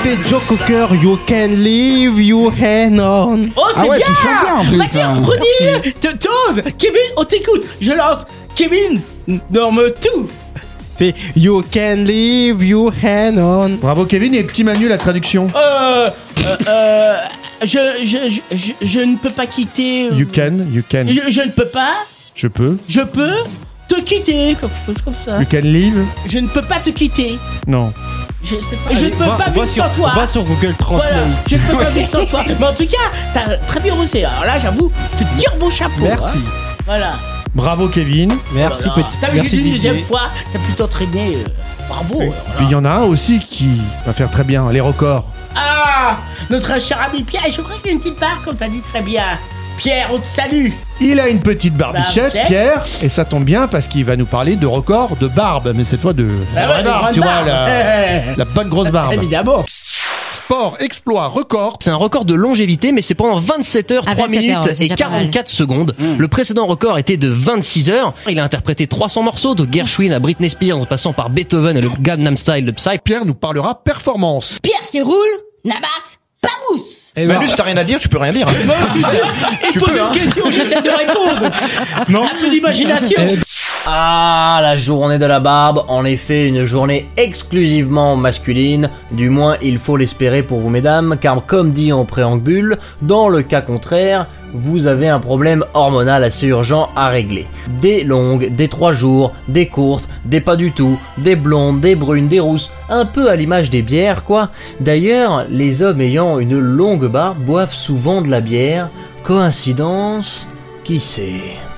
C'était Joe Cocker, You Can Leave Your Hand On. Oh, c'est Ah ouais, bien. tu chantes bien en plus. Vas-y, hein. redis. Te- T'oses. Kevin, on t'écoute. Je lance. Kevin, norme tout. C'est You Can Leave Your Hand On. Bravo Kevin et petit Manu la traduction. Euh, euh, euh, je, je, je, je, je ne peux pas quitter. euh, You can, you can. Je, je ne peux pas. Je peux. Je peux te quitter, quelque chose comme ça. You can leave. Je ne peux pas te quitter. Non. Je, sais pas, je Allez, ne peux va- pas va vivre sur, sans toi. Va sur Google Translate. Voilà, je ne peux pas vivre sans toi. Mais en tout cas, t'as très bien osé. Alors là, j'avoue, te tire mon chapeau. Merci. hein. Voilà. Bravo Kevin. Merci, Voilà. petit. T'as vu, Merci, j'ai dit une deuxième Didier. fois, t'as pu t'entraîner. euh, bravo. alors là. Puis il y en a un aussi qui va faire très bien les records. Ah, notre cher ami Pierre, je crois qu'il y a une petite barre, comme t'as dit très bien. Pierre, on te salue. Il a une petite barbichette, Barbichette. Pierre, et ça tombe bien parce qu'il va nous parler de records de barbe, mais cette fois de la Ah vraie ouais, barbe, grande tu vois, barbe. la, la bonne grosse barbe. Évidemment. Sport, exploit, record. C'est un record de longévité, mais c'est pendant vingt-sept heures, Ah, trois vingt-sept minutes heures, c'est et déjà pas mal. quarante-quatre secondes. Le précédent record était de vingt-six heures. Il a interprété trois cents morceaux, de Gershwin à Britney Spears, en passant par Beethoven et le Gangnam Style de Psy. Pierre nous parlera performance. Pierre qui roule, Nabas, pas mousse. Eh ben, Manu, si t'as rien à dire, tu peux rien dire. Bon, tu sais, il pose une question, j'essaie de répondre. Non. Un peu d'imagination. Ah, la journée de la barbe, en effet une journée exclusivement masculine, du moins il faut l'espérer pour vous mesdames, car comme dit en préambule, dans le cas contraire, vous avez un problème hormonal assez urgent à régler. Des longues, des trois jours, des courtes, des pas du tout, des blondes, des brunes, des rousses, un peu à l'image des bières quoi. D'ailleurs, les hommes ayant une longue barbe boivent souvent de la bière. Coïncidence? Qui sait?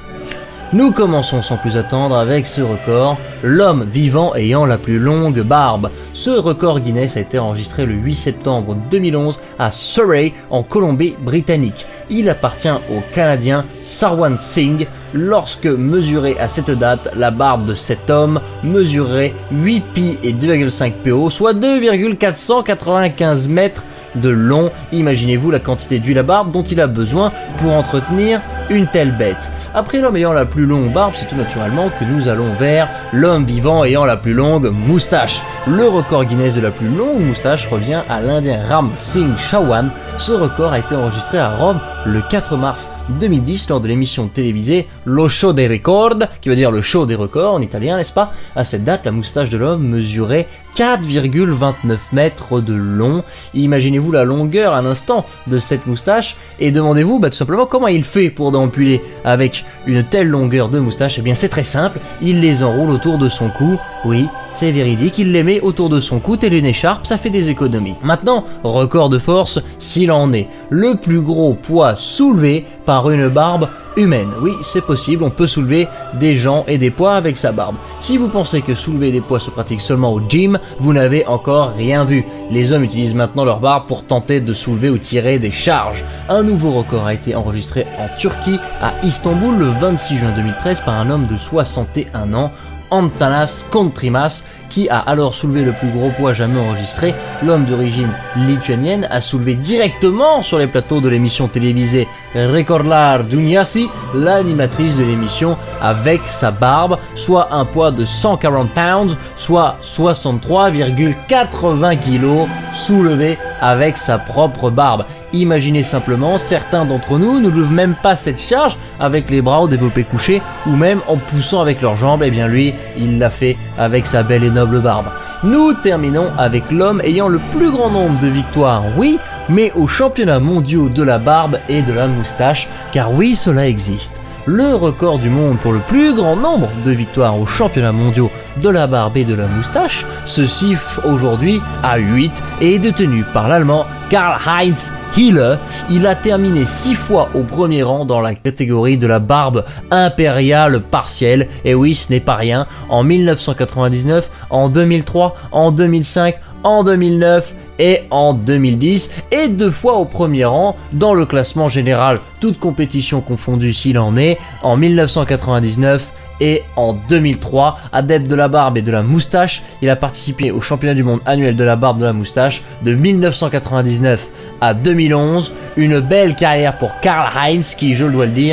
Nous commençons sans plus attendre avec ce record, l'homme vivant ayant la plus longue barbe. Ce record Guinness a été enregistré le huit septembre deux mille onze à Surrey, en Colombie-Britannique. Il appartient au Canadien Sarwan Singh. Lorsque mesuré à cette date, la barbe de cet homme mesurait huit pieds et deux virgule cinq pieds haut, soit deux virgule quatre cent quatre-vingt-quinze mètres de long. Imaginez-vous la quantité d'huile à barbe dont il a besoin pour entretenir une telle bête. Après l'homme ayant la plus longue barbe, c'est tout naturellement que nous allons vers l'homme vivant ayant la plus longue moustache. Le record Guinness de la plus longue moustache revient à l'Indien Ram Singh Chauhan. Ce record a été enregistré à Rome le quatre mars deux mille dix lors de l'émission télévisée Lo Show dei Record, qui veut dire le show des records en italien, n'est-ce pas? À cette date, la moustache de l'homme mesurait quatre virgule vingt-neuf mètres de long. Imaginez-vous la longueur un instant de cette moustache et demandez-vous bah, tout simplement comment il fait pour empiler avec une telle longueur de moustache. Eh bien c'est très simple, il les enroule autour de son cou. Oui, c'est véridique, il les met autour de son cou tel une écharpe, ça fait des économies. Maintenant, record de force, s'il en est. Le plus gros poids soulevé par une barbe humaine. Oui, c'est possible, on peut soulever des gens et des poids avec sa barbe. Si vous pensez que soulever des poids se pratique seulement au gym, vous n'avez encore rien vu. Les hommes utilisent maintenant leur barbe pour tenter de soulever ou tirer des charges. Un nouveau record a été enregistré en Turquie, à Istanbul, le vingt-six juin deux mille treize, par un homme de soixante et un ans, Antanas Kontrimas, qui a alors soulevé le plus gros poids jamais enregistré. L'homme d'origine lituanienne a soulevé directement sur les plateaux de l'émission télévisée Rekordlar Dunyasi, l'animatrice de l'émission, avec sa barbe, soit un poids de cent quarante pounds, soit soixante-trois virgule quatre-vingts kilos soulevé avec sa propre barbe. Imaginez simplement, certains d'entre nous ne lèvent même pas cette charge avec les bras au développé couché ou même en poussant avec leurs jambes, et bien lui, il l'a fait avec sa belle et noble barbe. Nous terminons avec l'homme ayant le plus grand nombre de victoires, oui, mais aux championnats mondiaux de la barbe et de la moustache, car oui, cela existe. Le record du monde pour le plus grand nombre de victoires aux championnats mondiaux de la barbe et de la moustache se chiffre aujourd'hui à huit et est détenu par l'allemand Karl-Heinz Hiller. Il a terminé six fois au premier rang dans la catégorie de la barbe impériale partielle. Et oui, ce n'est pas rien. En mille neuf cent quatre-vingt-dix-neuf, en deux mille trois, en deux mille cinq, en deux mille neuf et en deux mille dix, et deux fois au premier rang dans le classement général, toute compétition confondue s'il en est, en mille neuf cent quatre-vingt-dix-neuf et en deux mille trois. Adepte de la barbe et de la moustache, il a participé au championnat du monde annuel de la barbe et de la moustache de mille neuf cent quatre-vingt-dix-neuf à deux mille onze. Une belle carrière pour Karl-Heinz qui, je dois le dire,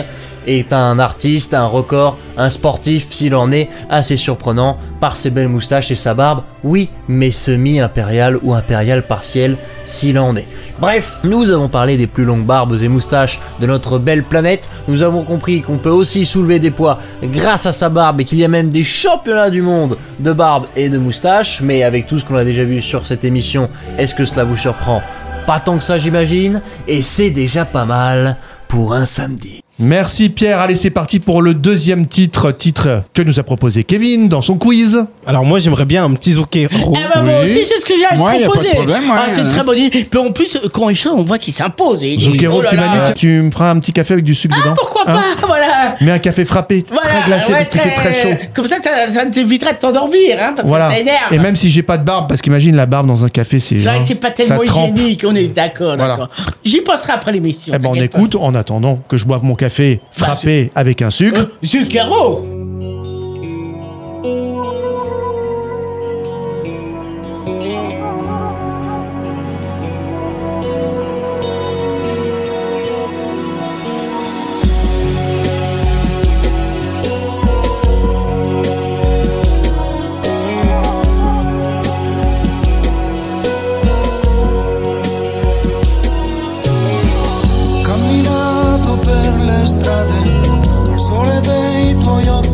est un artiste, un record, un sportif s'il en est, assez surprenant par ses belles moustaches et sa barbe, oui, mais semi-impériale ou impériale partielle s'il en est. Bref, nous avons parlé des plus longues barbes et moustaches de notre belle planète, nous avons compris qu'on peut aussi soulever des poids grâce à sa barbe et qu'il y a même des championnats du monde de barbe et de moustache, mais avec tout ce qu'on a déjà vu sur cette émission, est-ce que cela vous surprend ? Pas tant que ça j'imagine, et c'est déjà pas mal pour un samedi. Merci Pierre, allez c'est parti pour le deuxième titre, titre que nous a proposé Kevin dans son quiz. Alors moi j'aimerais bien un petit Zucchero. Eh ben moi Oui. aussi c'est ce que j'ai à te Ouais, y a pas de proposer. problème, ouais. Ah, c'est une très bonne idée. Puis en plus quand il chante on voit qu'il s'impose. Et il dit, Zucchero, oh là tu, là. m'as dit, tu me feras un petit café avec du sucre Ah dedans. pourquoi Hein pas, voilà. Mais un café frappé, Voilà, très glacé ouais, parce qu'il fait très chaud. Comme ça, ça, ça t'évitera de t'endormir, hein, parce Voilà. que ça énerve. Et même si j'ai pas de barbe, parce qu'imagine la barbe dans un café, c'est. C'est vrai hein, que c'est pas tellement ça trempe. hygiénique, on est d'accord, Voilà. d'accord. J'y penserai après l'émission. Eh ben on t'inquiète pas. écoute en attendant que je boive mon café frappé avec un sucre. Euh, Zucchero. Camminato per le strade col sole dei tuoi occhi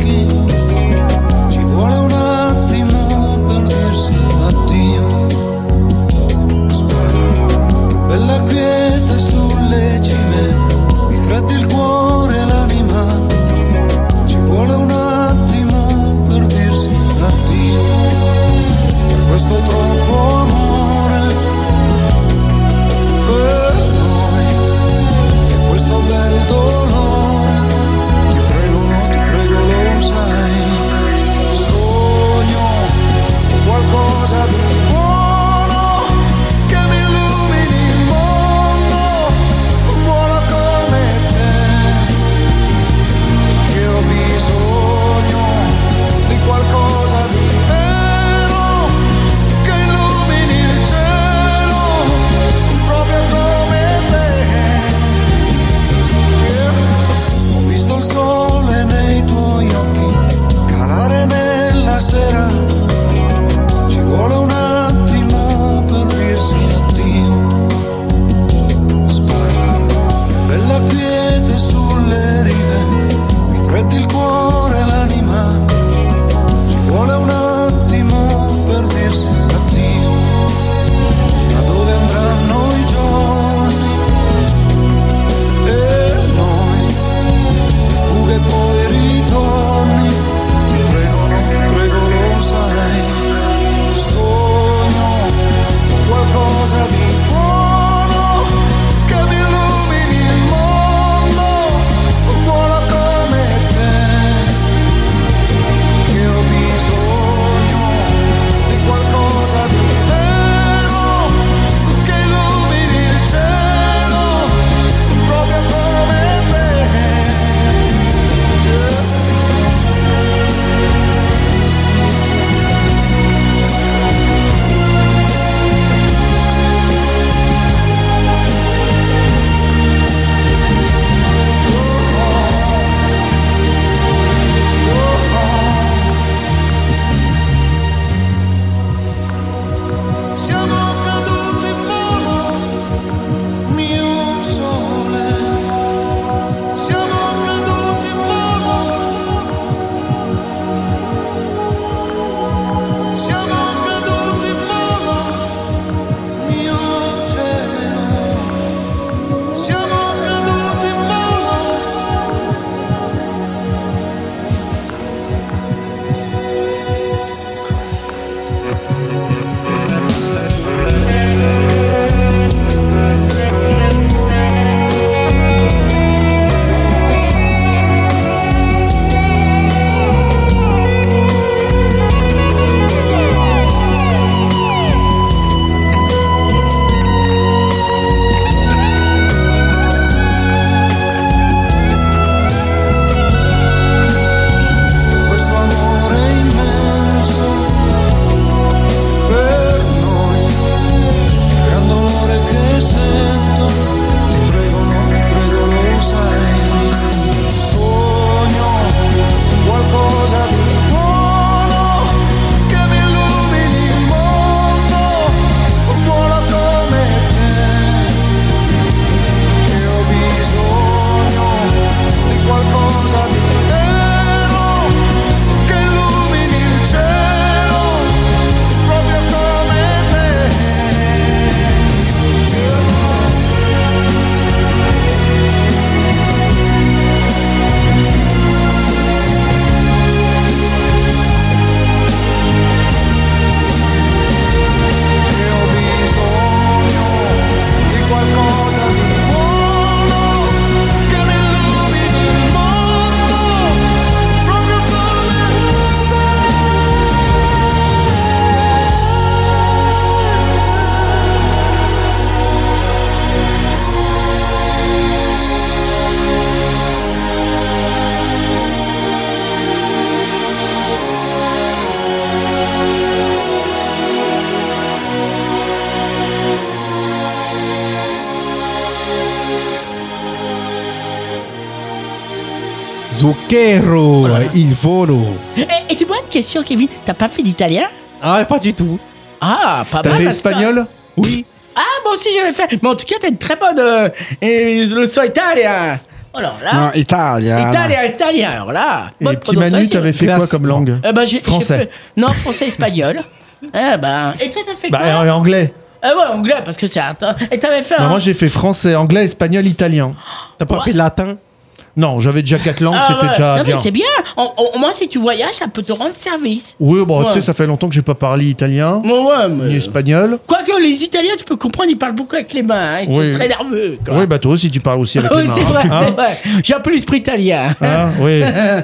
Zucchero, il volo. Et, et tu vois une question, Kevin, t'as pas fait d'italien? Ah, pas du tout. Ah, pas T'as mal. fait parce que- espagnol? Oui. Ah, moi aussi j'avais fait. Mais en tout cas, t'as une très bonne euh, euh, leçon italien. Alors là. Non, Italia. Italien, italien, alors là. Et bonne petit Manu, prononciation. t'avais fait quoi Classe. comme langue? Eh ben, j'ai, j'ai Français. fait- Non, français, espagnol. Eh ben. Et toi, t'as fait Bah, quoi? euh, anglais. Ah ouais, anglais, parce que c'est. Attends. Et t'avais fait Bah, un. moi, j'ai fait français, anglais, espagnol, italien. T'as pas Ouais. fait latin? Non, j'avais déjà quatre langues, Ah c'était ouais. déjà Non, mais bien. c'est bien. En- en- Au moins, si tu voyages, ça peut te rendre service. Oui, bon, tu Ouais. sais, ça fait longtemps que j'ai pas parlé italien, Bon, ouais, mais. ni espagnol. Quoique, les Italiens, tu peux comprendre, ils parlent beaucoup avec les mains. Hein. Ils Oui. sont très nerveux. quoi. Oui, bah toi aussi, tu parles aussi avec Oui, les mains. c'est vrai, hein. c'est vrai. J'ai un peu l'esprit italien. Hein, oui.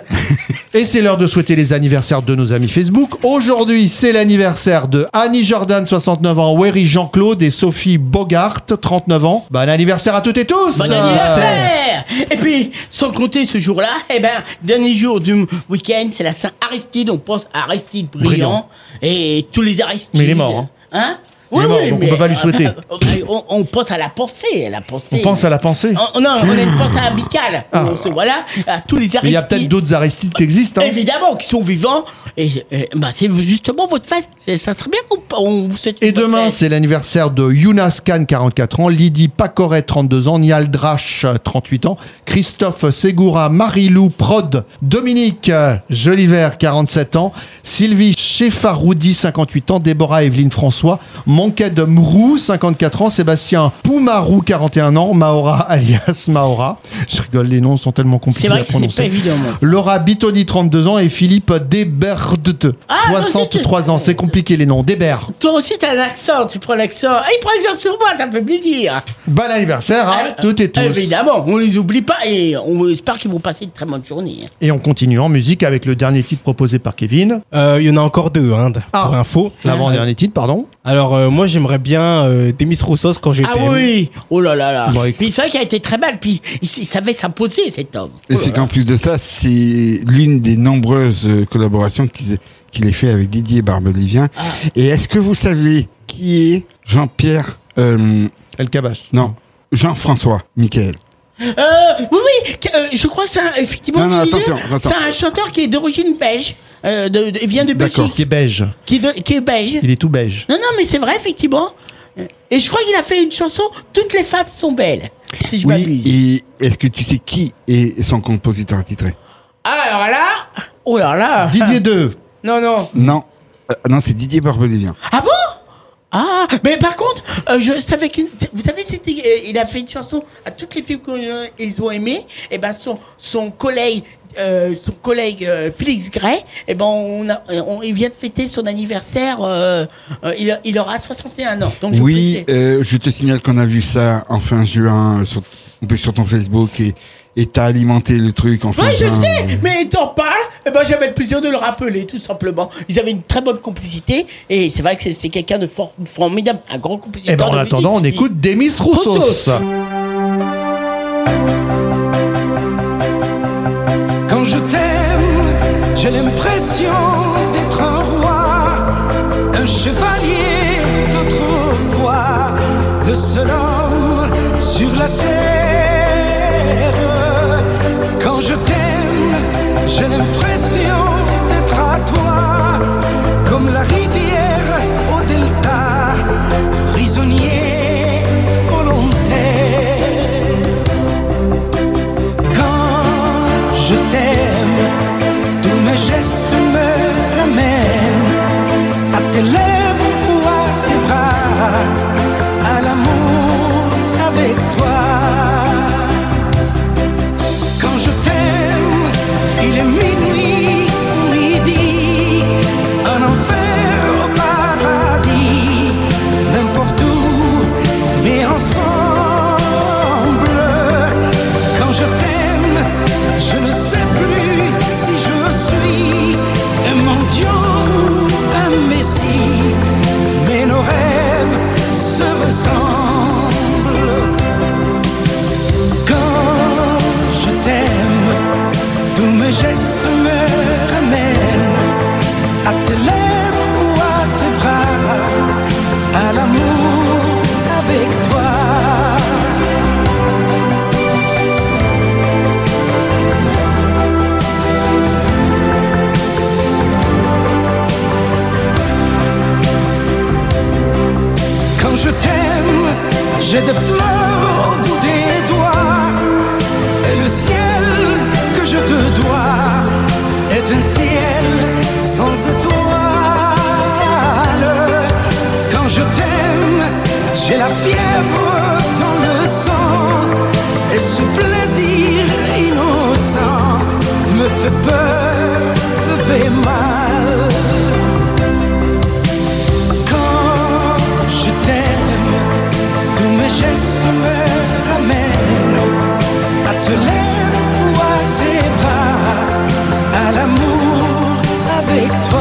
Et c'est l'heure de souhaiter les anniversaires de nos amis Facebook. Aujourd'hui, c'est l'anniversaire de Annie Jordan, soixante-neuf ans, Wery Jean-Claude et Sophie Bogart, trente-neuf ans. Bon anniversaire à toutes et tous. Bon anniversaire! Et puis, sans compter ce jour-là, eh ben, dernier jour du week-end, c'est la Saint-Aristide. On pense à Aristide Briand. Brillant. Et tous les Aristides. Mais il est mort, hein. Hein? Il est mort, donc on peut pas lui souhaiter. on, on pense à la pensée, la pensée. On pense à la pensée. Oh, non, on a une pensée amicale. Ah. On se- voilà, à tous les Aristides. Mais il y a peut-être d'autres Aristides qui existent. Hein. Évidemment, qui sont vivants. Et, et, bah, c'est justement votre fête. Et ça serait bien qu'on on vous souhaite Et une bonne demain, fête. c'est l'anniversaire de Younas Khan, quarante-quatre ans, Lydie Pacoret, trente-deux ans, Nial Drache, trente-huit ans, Christophe Segura, Marilou Prod, Dominique Joliver, quarante-sept ans, Sylvie Chefaroudi, cinquante-huit ans, Déborah Evelyne François, Monked Mrou, cinquante-quatre ans, Sébastien Poumarou, quarante et un ans, Maora alias Maora. Je rigole, les noms sont tellement C'est compliqués vrai à que c'est pas prononcer. évident, moi. Laura Bitoni, trente-deux ans, et Philippe Desberdes, Ah, soixante-trois ans. C'est compliqué les noms. Débert. Toi aussi, t'as un accent, tu prends l'accent. Ah, il prend l'exemple sur moi, ça me fait plaisir. Bon anniversaire à Ah, toutes et tous. Évidemment, on les oublie pas et on espère qu'ils vont passer une très bonne journée. Et on continue en musique avec le dernier titre proposé par Kevin. Euh, Il y en a encore deux, hein, d- Ah. pour info. L'avant-dernier titre, pardon. Alors, euh, moi, j'aimerais bien euh, Demis Roussos quand je Ah t'aime. oui. Oh là là là. Bon, écoute. Puis c'est vrai qu'il a été très mal, puis il, s- il savait s'imposer, cet homme. Et Oh c'est là qu'en plus de ça, c'est l'une des nombreuses euh, collaborations qu'il qu'il ait fait avec Didier Barbelivien. Ah. Et est-ce que vous savez qui est Jean-Pierre euh, El Kabash. Non, Jean-François Michael. Euh, oui, oui, euh, je crois que c'est un- effectivement. Non, non, Didier, attention, attention. c'est un chanteur qui est d'origine belge. Euh, de, de- il vient de D'accord. Belgique. Qui est beige. Qui est, de- qui est belge. Il est tout beige. Non, non, mais c'est vrai, effectivement. Et je crois qu'il a fait une chanson, Toutes les femmes sont belles. Si je Oui, m'abuse. et est-ce que tu sais qui est son compositeur attitré? Ah, alors là. Oh là là. Didier deux. Non, non. Non, Euh, non, c'est Didier Barbelivien. Ah bon? Ah, mais par contre, euh, je savais qu'une. Vous savez, c'était, euh, il a fait une chanson à toutes les filles qu'ils ont aimé. Et ben son son collègue, euh, son collègue euh, Félix Gray, et ben on a, on, il vient de fêter son anniversaire. Euh, euh, il, il aura soixante et un ans. Donc je Oui, précise. euh, je te signale qu'on a vu ça en fin juin euh, sur, un peu sur ton Facebook et et t'as alimenté le truc en fin Ouais, je juin. sais, mais t'en parles, et ben j'avais le plaisir de le rappeler, tout simplement. Ils avaient une très bonne complicité, et c'est vrai que c'est- c'est quelqu'un de fort, formidable, un grand compositeur. Et ben en de attendant, on musique. écoute Demis Roussos. Roussos. Quand je t'aime, j'ai l'impression d'être un roi, un chevalier d'autrefois, le seul homme sur la terre. Quand je t'aime, j'ai l'impression d'être à toi, comme la rivière au delta, prisonnier volontaire. Quand je t'aime, tous mes gestes me ramènent à tes lèvres ou à tes bras, à l'amour avec toi. Quand je t'aime, il est minuit ou midi, un enfer au J'ai des fleurs au bout des doigts. Et le ciel que je te dois est un ciel sans étoiles. Quand je t'aime, j'ai la fièvre dans le sang. Et ce plaisir innocent me fait peur, me fait mal. Quand je t'aime, tous mes gestes me ramènent à tes lèvres ou à tes bras, à l'amour avec toi.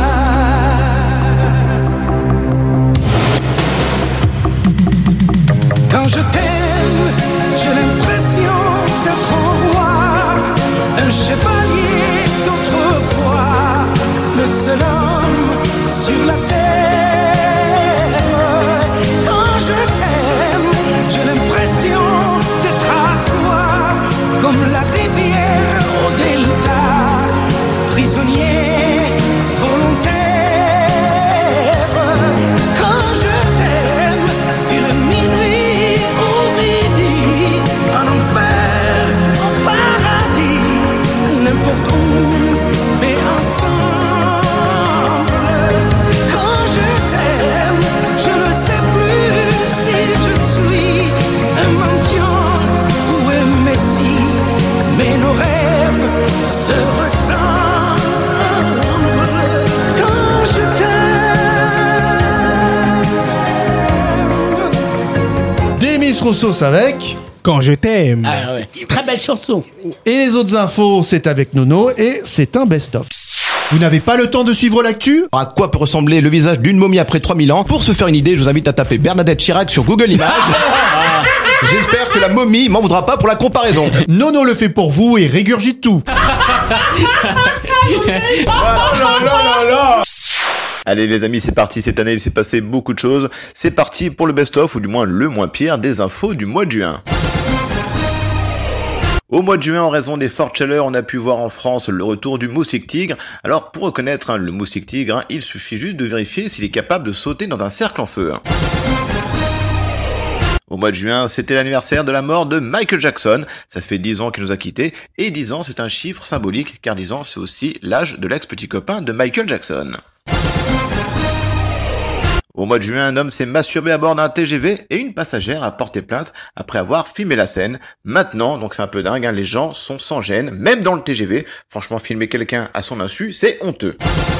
Quand je t'aime, j'ai l'impression d'être un roi, un chevalier d'autrefois, le seul homme sur la terre. Quand je t'aime, j'ai l'impression d'être à toi, comme la rivière au delta, prisonnier volontaire. Quand je t'aime, il est minuit au midi, en enfer, au paradis, n'importe où, mais ensemble. Quand je t'aime, je ne sais plus si je suis un mendiant ou un messie, mais nos rêves se ressemblent. Quand je t'aime. Demis Roussos avec Quand je t'aime. Ah ouais. Très belle chanson. Et les autres infos, c'est avec Nono et c'est un best-of. Vous n'avez pas le temps de suivre l'actu ? À quoi peut ressembler le visage d'une momie après trois mille ans ? Pour se faire une idée, je vous invite à taper Bernadette Chirac sur Google Images. J'espère que la momie m'en voudra pas pour la comparaison. Nono le fait pour vous et régurgite tout. Allez les amis, c'est parti, cette année il s'est passé beaucoup de choses. C'est parti pour le best-of, ou du moins le moins pire, des infos du mois de juin. Au mois de juin, en raison des fortes chaleurs, on a pu voir en France le retour du moustique tigre. Alors pour reconnaître hein, le moustique tigre, hein, il suffit juste de vérifier s'il est capable de sauter dans un cercle en feu. Hein. Au mois de juin, c'était l'anniversaire de la mort de Michael Jackson. Ça fait dix ans qu'il nous a quittés, et dix ans c'est un chiffre symbolique, car dix ans c'est aussi l'âge de l'ex-petit copain de Michael Jackson. Au mois de juin, un homme s'est masturbé à bord d'un T G V et une passagère a porté plainte après avoir filmé la scène. Maintenant, donc c'est un peu dingue, hein, les gens sont sans gêne, même dans le T G V. Franchement, filmer quelqu'un à son insu, c'est honteux.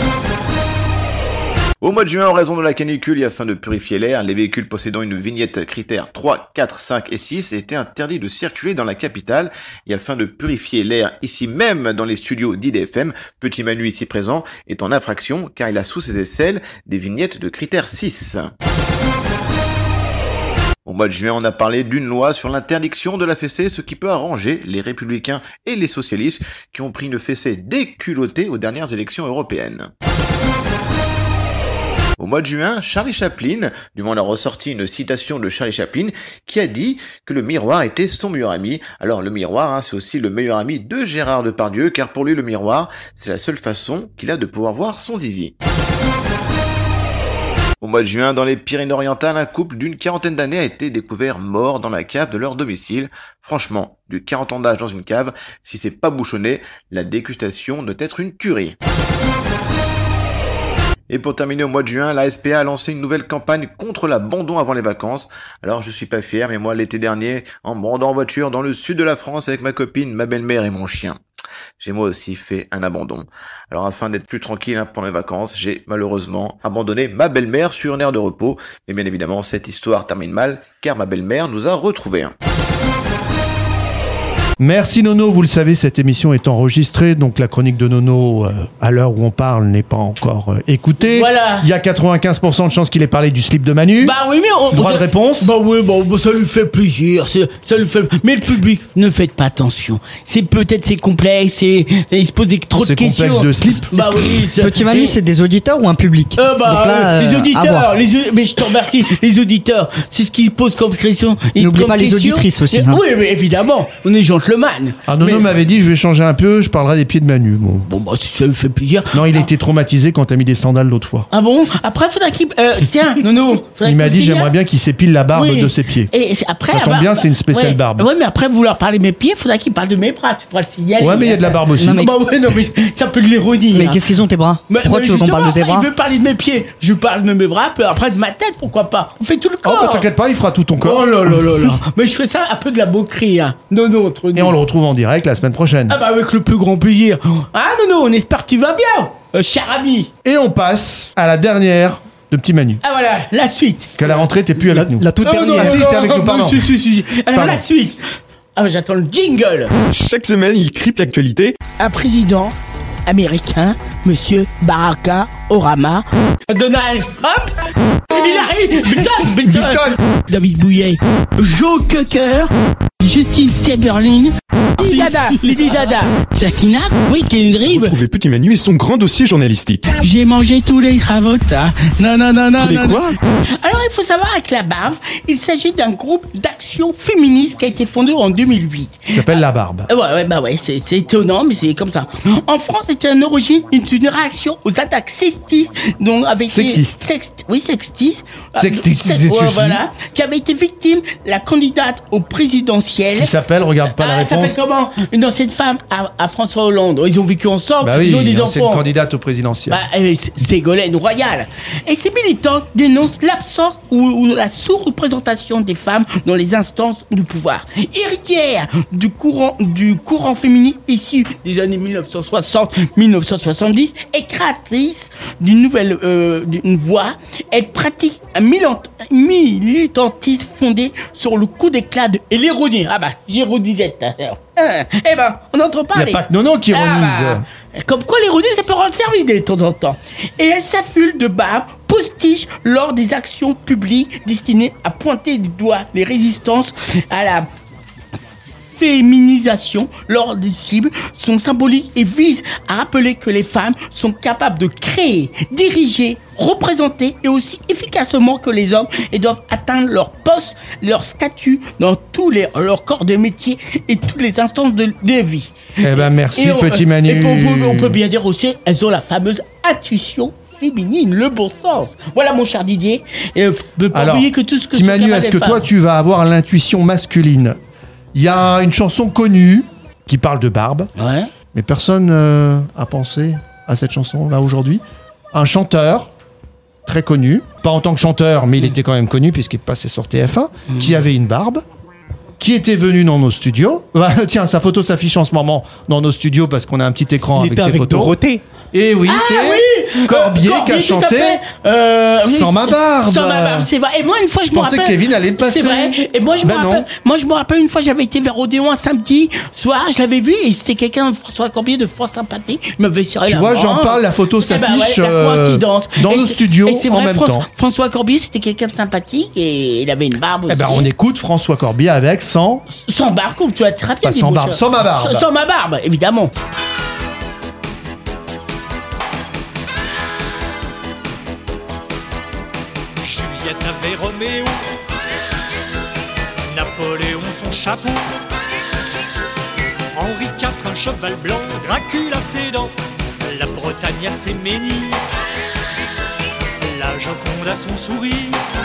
Au mois de juin, en raison de la canicule et afin de purifier l'air, les véhicules possédant une vignette critère trois, quatre, cinq et six étaient interdits de circuler dans la capitale. Et afin de purifier l'air ici même dans les studios d'I D F M, Petit Manu ici présent est en infraction car il a sous ses aisselles des vignettes de critère six. Au mois de juin, on a parlé d'une loi sur l'interdiction de la fessée, ce qui peut arranger les républicains et les socialistes qui ont pris une fessée déculottée aux dernières élections européennes. Au mois de juin, Charlie Chaplin, du moins on a ressorti une citation de Charlie Chaplin qui a dit que le miroir était son meilleur ami. Alors le miroir, hein, c'est aussi le meilleur ami de Gérard Depardieu, car pour lui le miroir, c'est la seule façon qu'il a de pouvoir voir son zizi. Au mois de juin, dans les Pyrénées-Orientales, un couple d'une quarantaine d'années a été découvert mort dans la cave de leur domicile. Franchement, du quarante ans d'âge dans une cave, si c'est pas bouchonné, la dégustation doit être une tuerie. Et pour terminer, au mois de juin, la S P A a lancé une nouvelle campagne contre l'abandon avant les vacances. Alors je suis pas fier, mais moi l'été dernier, en me rendant en voiture dans le sud de la France avec ma copine, ma belle-mère et mon chien, j'ai moi aussi fait un abandon. Alors afin d'être plus tranquille hein, pendant les vacances, j'ai malheureusement abandonné ma belle-mère sur une aire de repos. Mais bien évidemment, cette histoire termine mal, car ma belle-mère nous a retrouvés. Hein. Merci Nono, vous le savez, cette émission est enregistrée, donc la chronique de Nono, euh, à l'heure où on parle, n'est pas encore euh, écoutée. Voilà. Il y a quatre-vingt-quinze pour cent de chances qu'il ait parlé du slip de Manu. Bah oui, mais on... Droit on... de réponse. Bah oui, bah, bah ça lui fait plaisir, c'est, ça lui fait... Mais le public, ne faites pas attention. C'est peut-être c'est complexe, c'est... il se pose des trop de C'est questions. complexe de slip. Bah oui. ça- Petit Manu, Et- c'est des auditeurs ou un public Euh, bah, Donc là, euh, les euh, à auditeurs, voir. les, au- mais je te remercie, les auditeurs, c'est ce qu'ils posent comme question. et N'oublie comme pas les question. auditrices aussi, Et- hein. Oui, mais évidemment, on est gentil. gentleman. Ah non, Mais- non, m'avait dit je vais changer un peu, je parlerai des pieds de Manu. Bon, Bon, bah, si ça lui fait plaisir. non, il a été traumatisé quand t'as mis des sandales l'autre fois. Ah bon? Après, faudra qu'il. Euh, tiens, Nono. faudra Il m'a qu'il dit signale. j'aimerais bien qu'il s'épile la barbe Oui. de ses pieds. Et c'est- après, Ça la tombe bien, c'est une spéciale ouais. barbe. Ouais, mais après vouloir parler de mes pieds, faudra qu'il parle de mes bras. Tu pourras le signaler. Ouais, mais il y a de la barbe aussi. Non, mais- Bah ouais, non, mais c'est un peu de l'ironie. Mais hein. qu'est-ce qu'ils ont tes bras Mais- Pourquoi mais tu veux qu'on parle de tes justement, bras Il veut parler de mes pieds. Je parle de mes bras, puis après de ma tête, pourquoi pas? On fait tout le Oh, corps. bah t'inquiète pas, il fera tout ton corps. Oh là là là là. Mais je fais ça un peu de la moquerie, hein. Nono, entre nous. Et on le retrouve en direct la semaine prochaine. Ah bah avec le plus grand plaisir. Ah Nono, on espère que tu vas bien, euh, cher ami. Et on passe à la dernière de Petit Manu. Ah voilà, la suite. Qu'à la rentrée, t'es plus avec nous. La toute Oh, non, dernière. Ah, si, non, t'es avec non, nous, pardon. si, si, si, si. Alors Pardon. la suite. Ah bah j'attends le jingle. Chaque semaine, il crypte l'actualité. Un président américain, Monsieur Baraka Obama. Donald Trump. Il arrive. Biden, Biden. David Bouillet. Joe Cocker. Justine Timberlake. Lady Dada. Lady Dada. Sakina. Oui, Kendrick. Retrouvez Petit Manu et son grand dossier journalistique. J'ai mangé tous les cravotas. Non, non, non, non. Tous les non, quoi non. Alors, il faut savoir, avec la barbe, il s'agit d'un groupe d'action féministe qui a été fondé en deux mille huit. Il s'appelle La Barbe. Euh, Ouais, ouais, bah ouais, c'est c'est étonnant, mais c'est comme ça. En France, c'était une origine d'une réaction aux attaques sexistes, donc avec Sexistes. sext, oui, sexistes, Sexistes, Euh, c'est ouais, ceci. voilà, qui avait été victime la candidate au présidentiel. Il s'appelle, regarde pas la Ah, elle réponse. s'appelle comment? Une ancienne femme à, à François Hollande. Ils ont vécu ensemble, Bah oui, ils ont des c'est une enfants. candidate au présidentiel. Bah, euh, c'est- Ségolène Royal. Et ces militantes dénoncent l'absence ou, ou la sous-représentation des femmes dans les instances du pouvoir. Héritière du courant, du courant féministe issu des années mille neuf cent soixante mille neuf cent soixante-dix et créatrice d'une nouvelle euh, d'une voix, elle pratique un milant- militantisme fondé sur le coup d'éclat de, et l'ironie. Ah bah, j'ironisais tout à l'heure. Hein, eh ben, on n'entend Il pas n'y a les- pas que Nono qui Ah ironise. bah, comme quoi l'ironie, ça peut rendre service de temps en temps. Et elle s'affule de barbe, postiche lors des actions publiques destinées à pointer du doigt les résistances à la féminisation lors des cibles sont symboliques et visent à rappeler que les femmes sont capables de créer, diriger, représenter et aussi efficacement que les hommes et doivent atteindre leur poste, leur statut dans tous les, leur corps de métier et toutes les instances de, de vie. Eh ben merci, Et on- Petit Manu. Et on peut, on peut bien dire aussi, elles ont la fameuse intuition féminine, le bon sens. Voilà mon cher Didier. Et euh, ne pas Alors, oublier que tout ce que Petit sont Manu, capables est-ce les que toi femmes. tu vas avoir l'intuition masculine? Il y a une chanson connue qui parle de barbe, Ouais. mais personne euh, a pensé à cette chanson-là aujourd'hui. Un chanteur très connu, pas en tant que chanteur, mais il était quand même connu puisqu'il passait sur T F un, qui avait une barbe, qui était venu dans nos studios. Bah, tiens, sa photo s'affiche en ce moment dans nos studios parce qu'on a un petit écran Il avec était ses avec photos. Dorothée. Et oui, Ah c'est oui Corbier Euh, qui a tout à chanté fait. Euh, oui, Sans ma c'est- barbe. Sans ma barbe, c'est vrai. Et moi, une fois, je, Je me pensais rappelle. que Kevin allait le passer. C'est vrai. Et moi, je Ben me non. rappelle. Moi, je me rappelle une fois, j'avais été vers Odéon un samedi soir, je l'avais vu et c'était quelqu'un, François Corbier, de fort sympathie. Il m'avait serré Tu la vois, main. j'en parle, la photo Eh ben s'affiche ouais, la euh, coïncidence. dans Et nos c'est- studios et c'est en vrai, même François- temps. François Corbier, c'était quelqu'un de sympathique et il avait une barbe aussi. Eh ben, on écoute François Corbier avec sans. Sans barbe, comme tu as très bien Pas dit, sans mon barbe, cher. sans ma barbe. Sans, sans ma barbe, évidemment. Juliette avait Roméo, Napoléon son chapeau, Henri quatre un cheval blanc, Dracula ses dents, la Bretagne a ses menhirs, la Joconde a son sourire,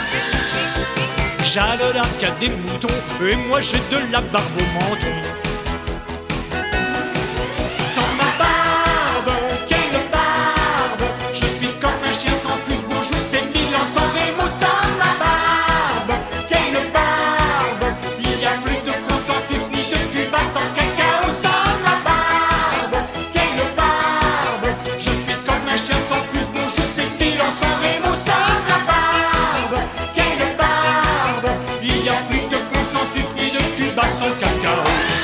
Jeanne d'Arc a des moutons, et moi j'ai de la barbe au menton. Sans ma barbe, quelle barbe, je suis comme un chien sans plus bonjour, c'est Milan sans Remo. Sans ma barbe, quelle barbe, il n'y a plus de consensus ni de Cuba sans cacao. Sans ma barbe, quelle barbe, je suis comme un chien sans plus bonjour, c'est Milan sans Remo. Sans ma barbe, quelle barbe, il n'y a plus de consensus ni de Cuba sans cacao.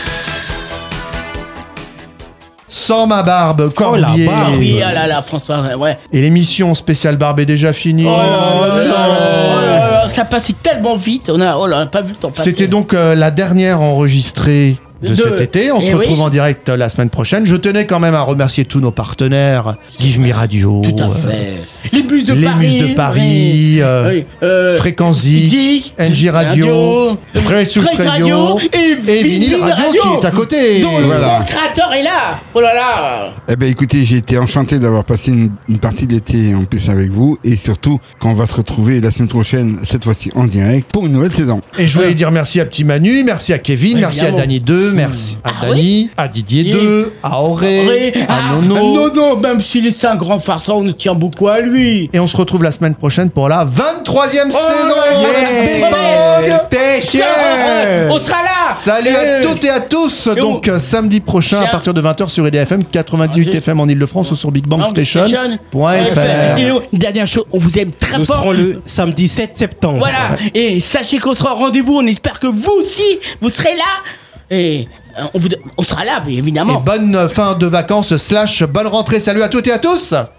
Sans ma barbe, Corbier. Corbier, ah là là, François, ouais. Et l'émission spéciale barbe est déjà finie. Oh là là là là, oh là là, ça passait tellement vite, on a, oh là, on a pas vu le temps passer. C'était donc euh, la dernière enregistrée de, De- cet été. On Eh se retrouve oui. en direct la semaine prochaine. Je tenais quand même à remercier tous nos partenaires. Give Me Radio. Tout à euh, fait. Les bus de Les Paris. Muses de Paris, oui. euh, Oui, euh, Fréquence Zik, Zik, N J Radio, Frésus Fréquence Radio, et, et Vinyl Radio qui est à côté. dont le Voilà. grand créateur est là. Oh là là. Eh ben écoutez, j'ai été enchanté d'avoir passé une, une partie d'été en plus avec vous et surtout qu'on va se retrouver la semaine prochaine, cette fois-ci en direct, pour une nouvelle saison. Et je voulais dire merci à Petit Manu, merci à Kevin, Ouais, merci évidemment. à Dany deux, merci à Ah Dany, à Didier Et- deux, à Auré, Auré. à Ah, Nono. non, non, même s'il est un grand farceur, on nous tient beaucoup à lui. Et on se retrouve la semaine prochaine pour la vingt-troisième Oh saison là là, Big la Bang. Station. On sera là. Salut à toutes et à tous. Et Donc euh, samedi prochain à Tiens. partir de vingt heures sur E D F M, quatre-vingt-dix-huit Ah, F M en Ile-de-France ou sur Big Bang Bang Station. Station. Point Ouais, F R. Et oh, une dernière chose, on vous aime très Nous fort. serons le samedi sept septembre. Voilà. Et sachez qu'on sera au rendez-vous. On espère que vous aussi, vous serez là. Et euh, on, vous, on sera là, Et évidemment. bonne fin de vacances slash bonne rentrée. Salut à toutes et à tous.